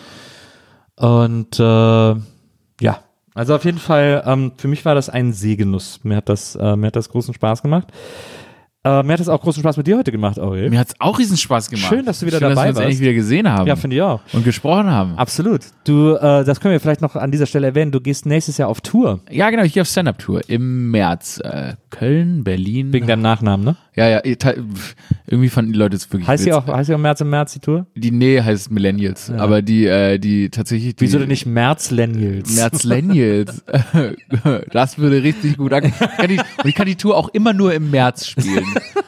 Und ja, also auf jeden Fall, für mich war das ein Sehgenuss. Mir hat das großen Spaß gemacht. Mir hat es auch großen Spaß mit dir heute gemacht, Aurel. Mir hat es auch riesen Spaß gemacht. Schön, dass du wieder dabei warst. Dass wir uns endlich wieder gesehen haben. Ja, finde ich auch. Und gesprochen haben. Absolut. Du, das können wir vielleicht noch an dieser Stelle erwähnen, du gehst nächstes Jahr auf Tour. Ja, genau, ich gehe auf Stand-Up-Tour im März. Köln, Berlin. Wegen deinem Nachnamen, ne? Ja, irgendwie fanden die Leute es wirklich heißt sie auch März die Tour? Nee, heißt Millennials. Ja. Aber die tatsächlich. Wieso denn nicht Märzlennials? Märzlennials. Das würde richtig gut an. Ich kann die Tour auch immer nur im März spielen.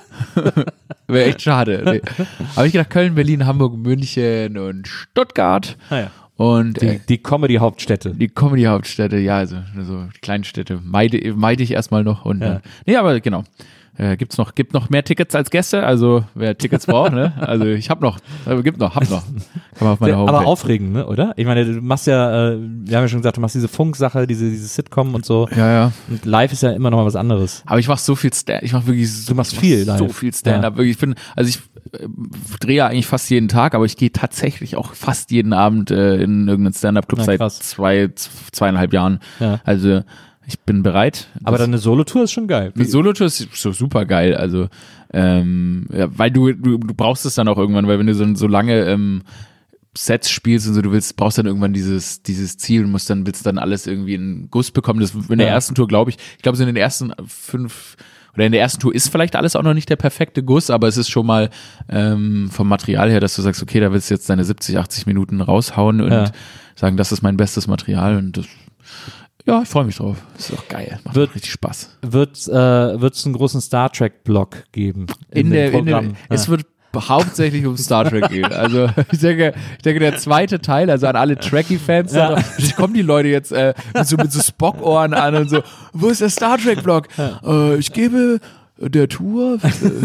Wäre echt schade. Nee. Aber ich gedacht, Köln, Berlin, Hamburg, München und Stuttgart. Ah ja. Und die Comedy-Hauptstädte. Die Comedy-Hauptstädte, ja, also die kleinen Städte meide ich erstmal noch. Und nee, aber genau. Gibt noch mehr Tickets als Gäste, also wer Tickets braucht, ne? Also ich hab noch. Kann man auf meiner Homepage. Aber aufregend, ne, oder? Ich meine, du machst ja, wir haben ja schon gesagt, du machst diese Funk-Sache, diese Sitcom und so. Ja. Und live ist ja immer noch mal was anderes. Aber ich mach so viel Du machst viel live. So viel Stand-up. Ja. Ich drehe ja eigentlich fast jeden Tag, aber ich gehe tatsächlich auch fast jeden Abend in irgendeinen Stand-up-Club seit 2,5 Jahren. Ja. Also ich bin bereit. Aber dann eine Solo-Tour ist schon geil. Eine Solo-Tour ist so super geil. Also, weil du brauchst es dann auch irgendwann, weil wenn du so lange Sets spielst und so, brauchst dann irgendwann dieses Ziel und willst dann alles irgendwie in Guss bekommen. Das in der ersten Tour, glaube ich so in den ersten 5 oder in der ersten Tour ist vielleicht alles auch noch nicht der perfekte Guss, aber es ist schon mal vom Material her, dass du sagst, okay, da willst du jetzt deine 70, 80 Minuten raushauen und sagen, das ist mein bestes Material und das. Ja, ich freue mich drauf. Das ist auch geil. Macht richtig Spaß. Wird es einen großen Star Trek-Blog geben? Es wird hauptsächlich um Star Trek gehen. Also ich denke, der zweite Teil, also an alle Trekkie-Fans, da kommen die Leute jetzt mit so Spock-Ohren an und so, wo ist der Star Trek-Blog? Ich gebe der Tour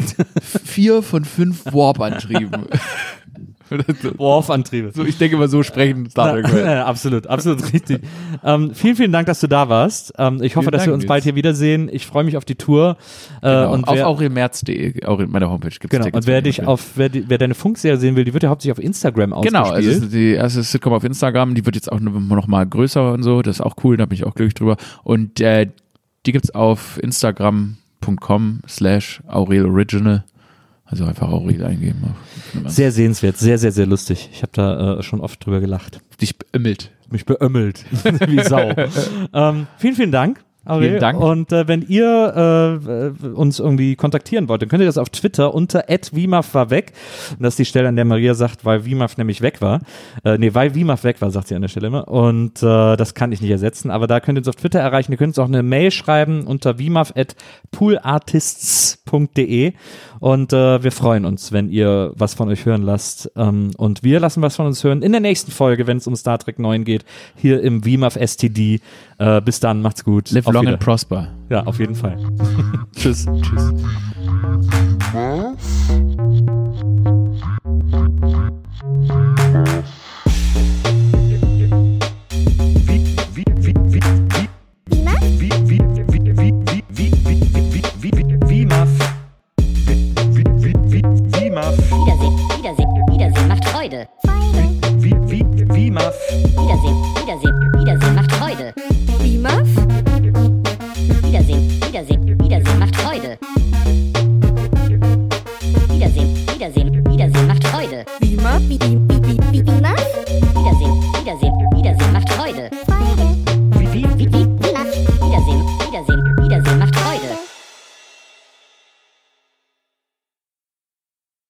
4 von 5 Warp-Antrieben. Worf-Antriebe. So, ich denke mal, so sprechen Star Trek. Absolut richtig. Vielen Dank, dass du da warst. Ich hoffe, dass wir uns bald hier wiedersehen. Ich freue mich auf die Tour. Genau, und auf aurelmerz.de, auch in meiner Homepage gibt es Tickets. Und wer deine Funkserie sehen will, die wird ja hauptsächlich auf Instagram ausgespielt. Genau, also die erste Sitcom auf Instagram, die wird jetzt auch noch mal größer und so. Das ist auch cool, da bin ich auch glücklich drüber. Und die gibt's auf Instagram.com/aureloriginal. Also einfach Aurel eingeben. Sehr sehenswert, sehr, sehr, sehr lustig. Ich habe da schon oft drüber gelacht. Mich beömmelt. Wie Sau. Vielen Dank, Aurel. Vielen Dank. Und wenn ihr uns irgendwie kontaktieren wollt, dann könnt ihr das auf Twitter unter @wimaf war weg. Und das ist die Stelle, an der Maria sagt, weil Wimaf nämlich weg war. Weil Wimaf weg war, sagt sie an der Stelle immer. Und das kann ich nicht ersetzen. Aber da könnt ihr uns auf Twitter erreichen. Ihr könnt uns auch eine Mail schreiben unter wimaf@poolartists.de. Und wir freuen uns, wenn ihr was von euch hören lasst. Und wir lassen was von uns hören in der nächsten Folge, wenn es um Star Trek 9 geht, hier im WIMAF STD. Bis dann, macht's gut. Live long and prosper. Ja, auf jeden Fall. Tschüss. Was?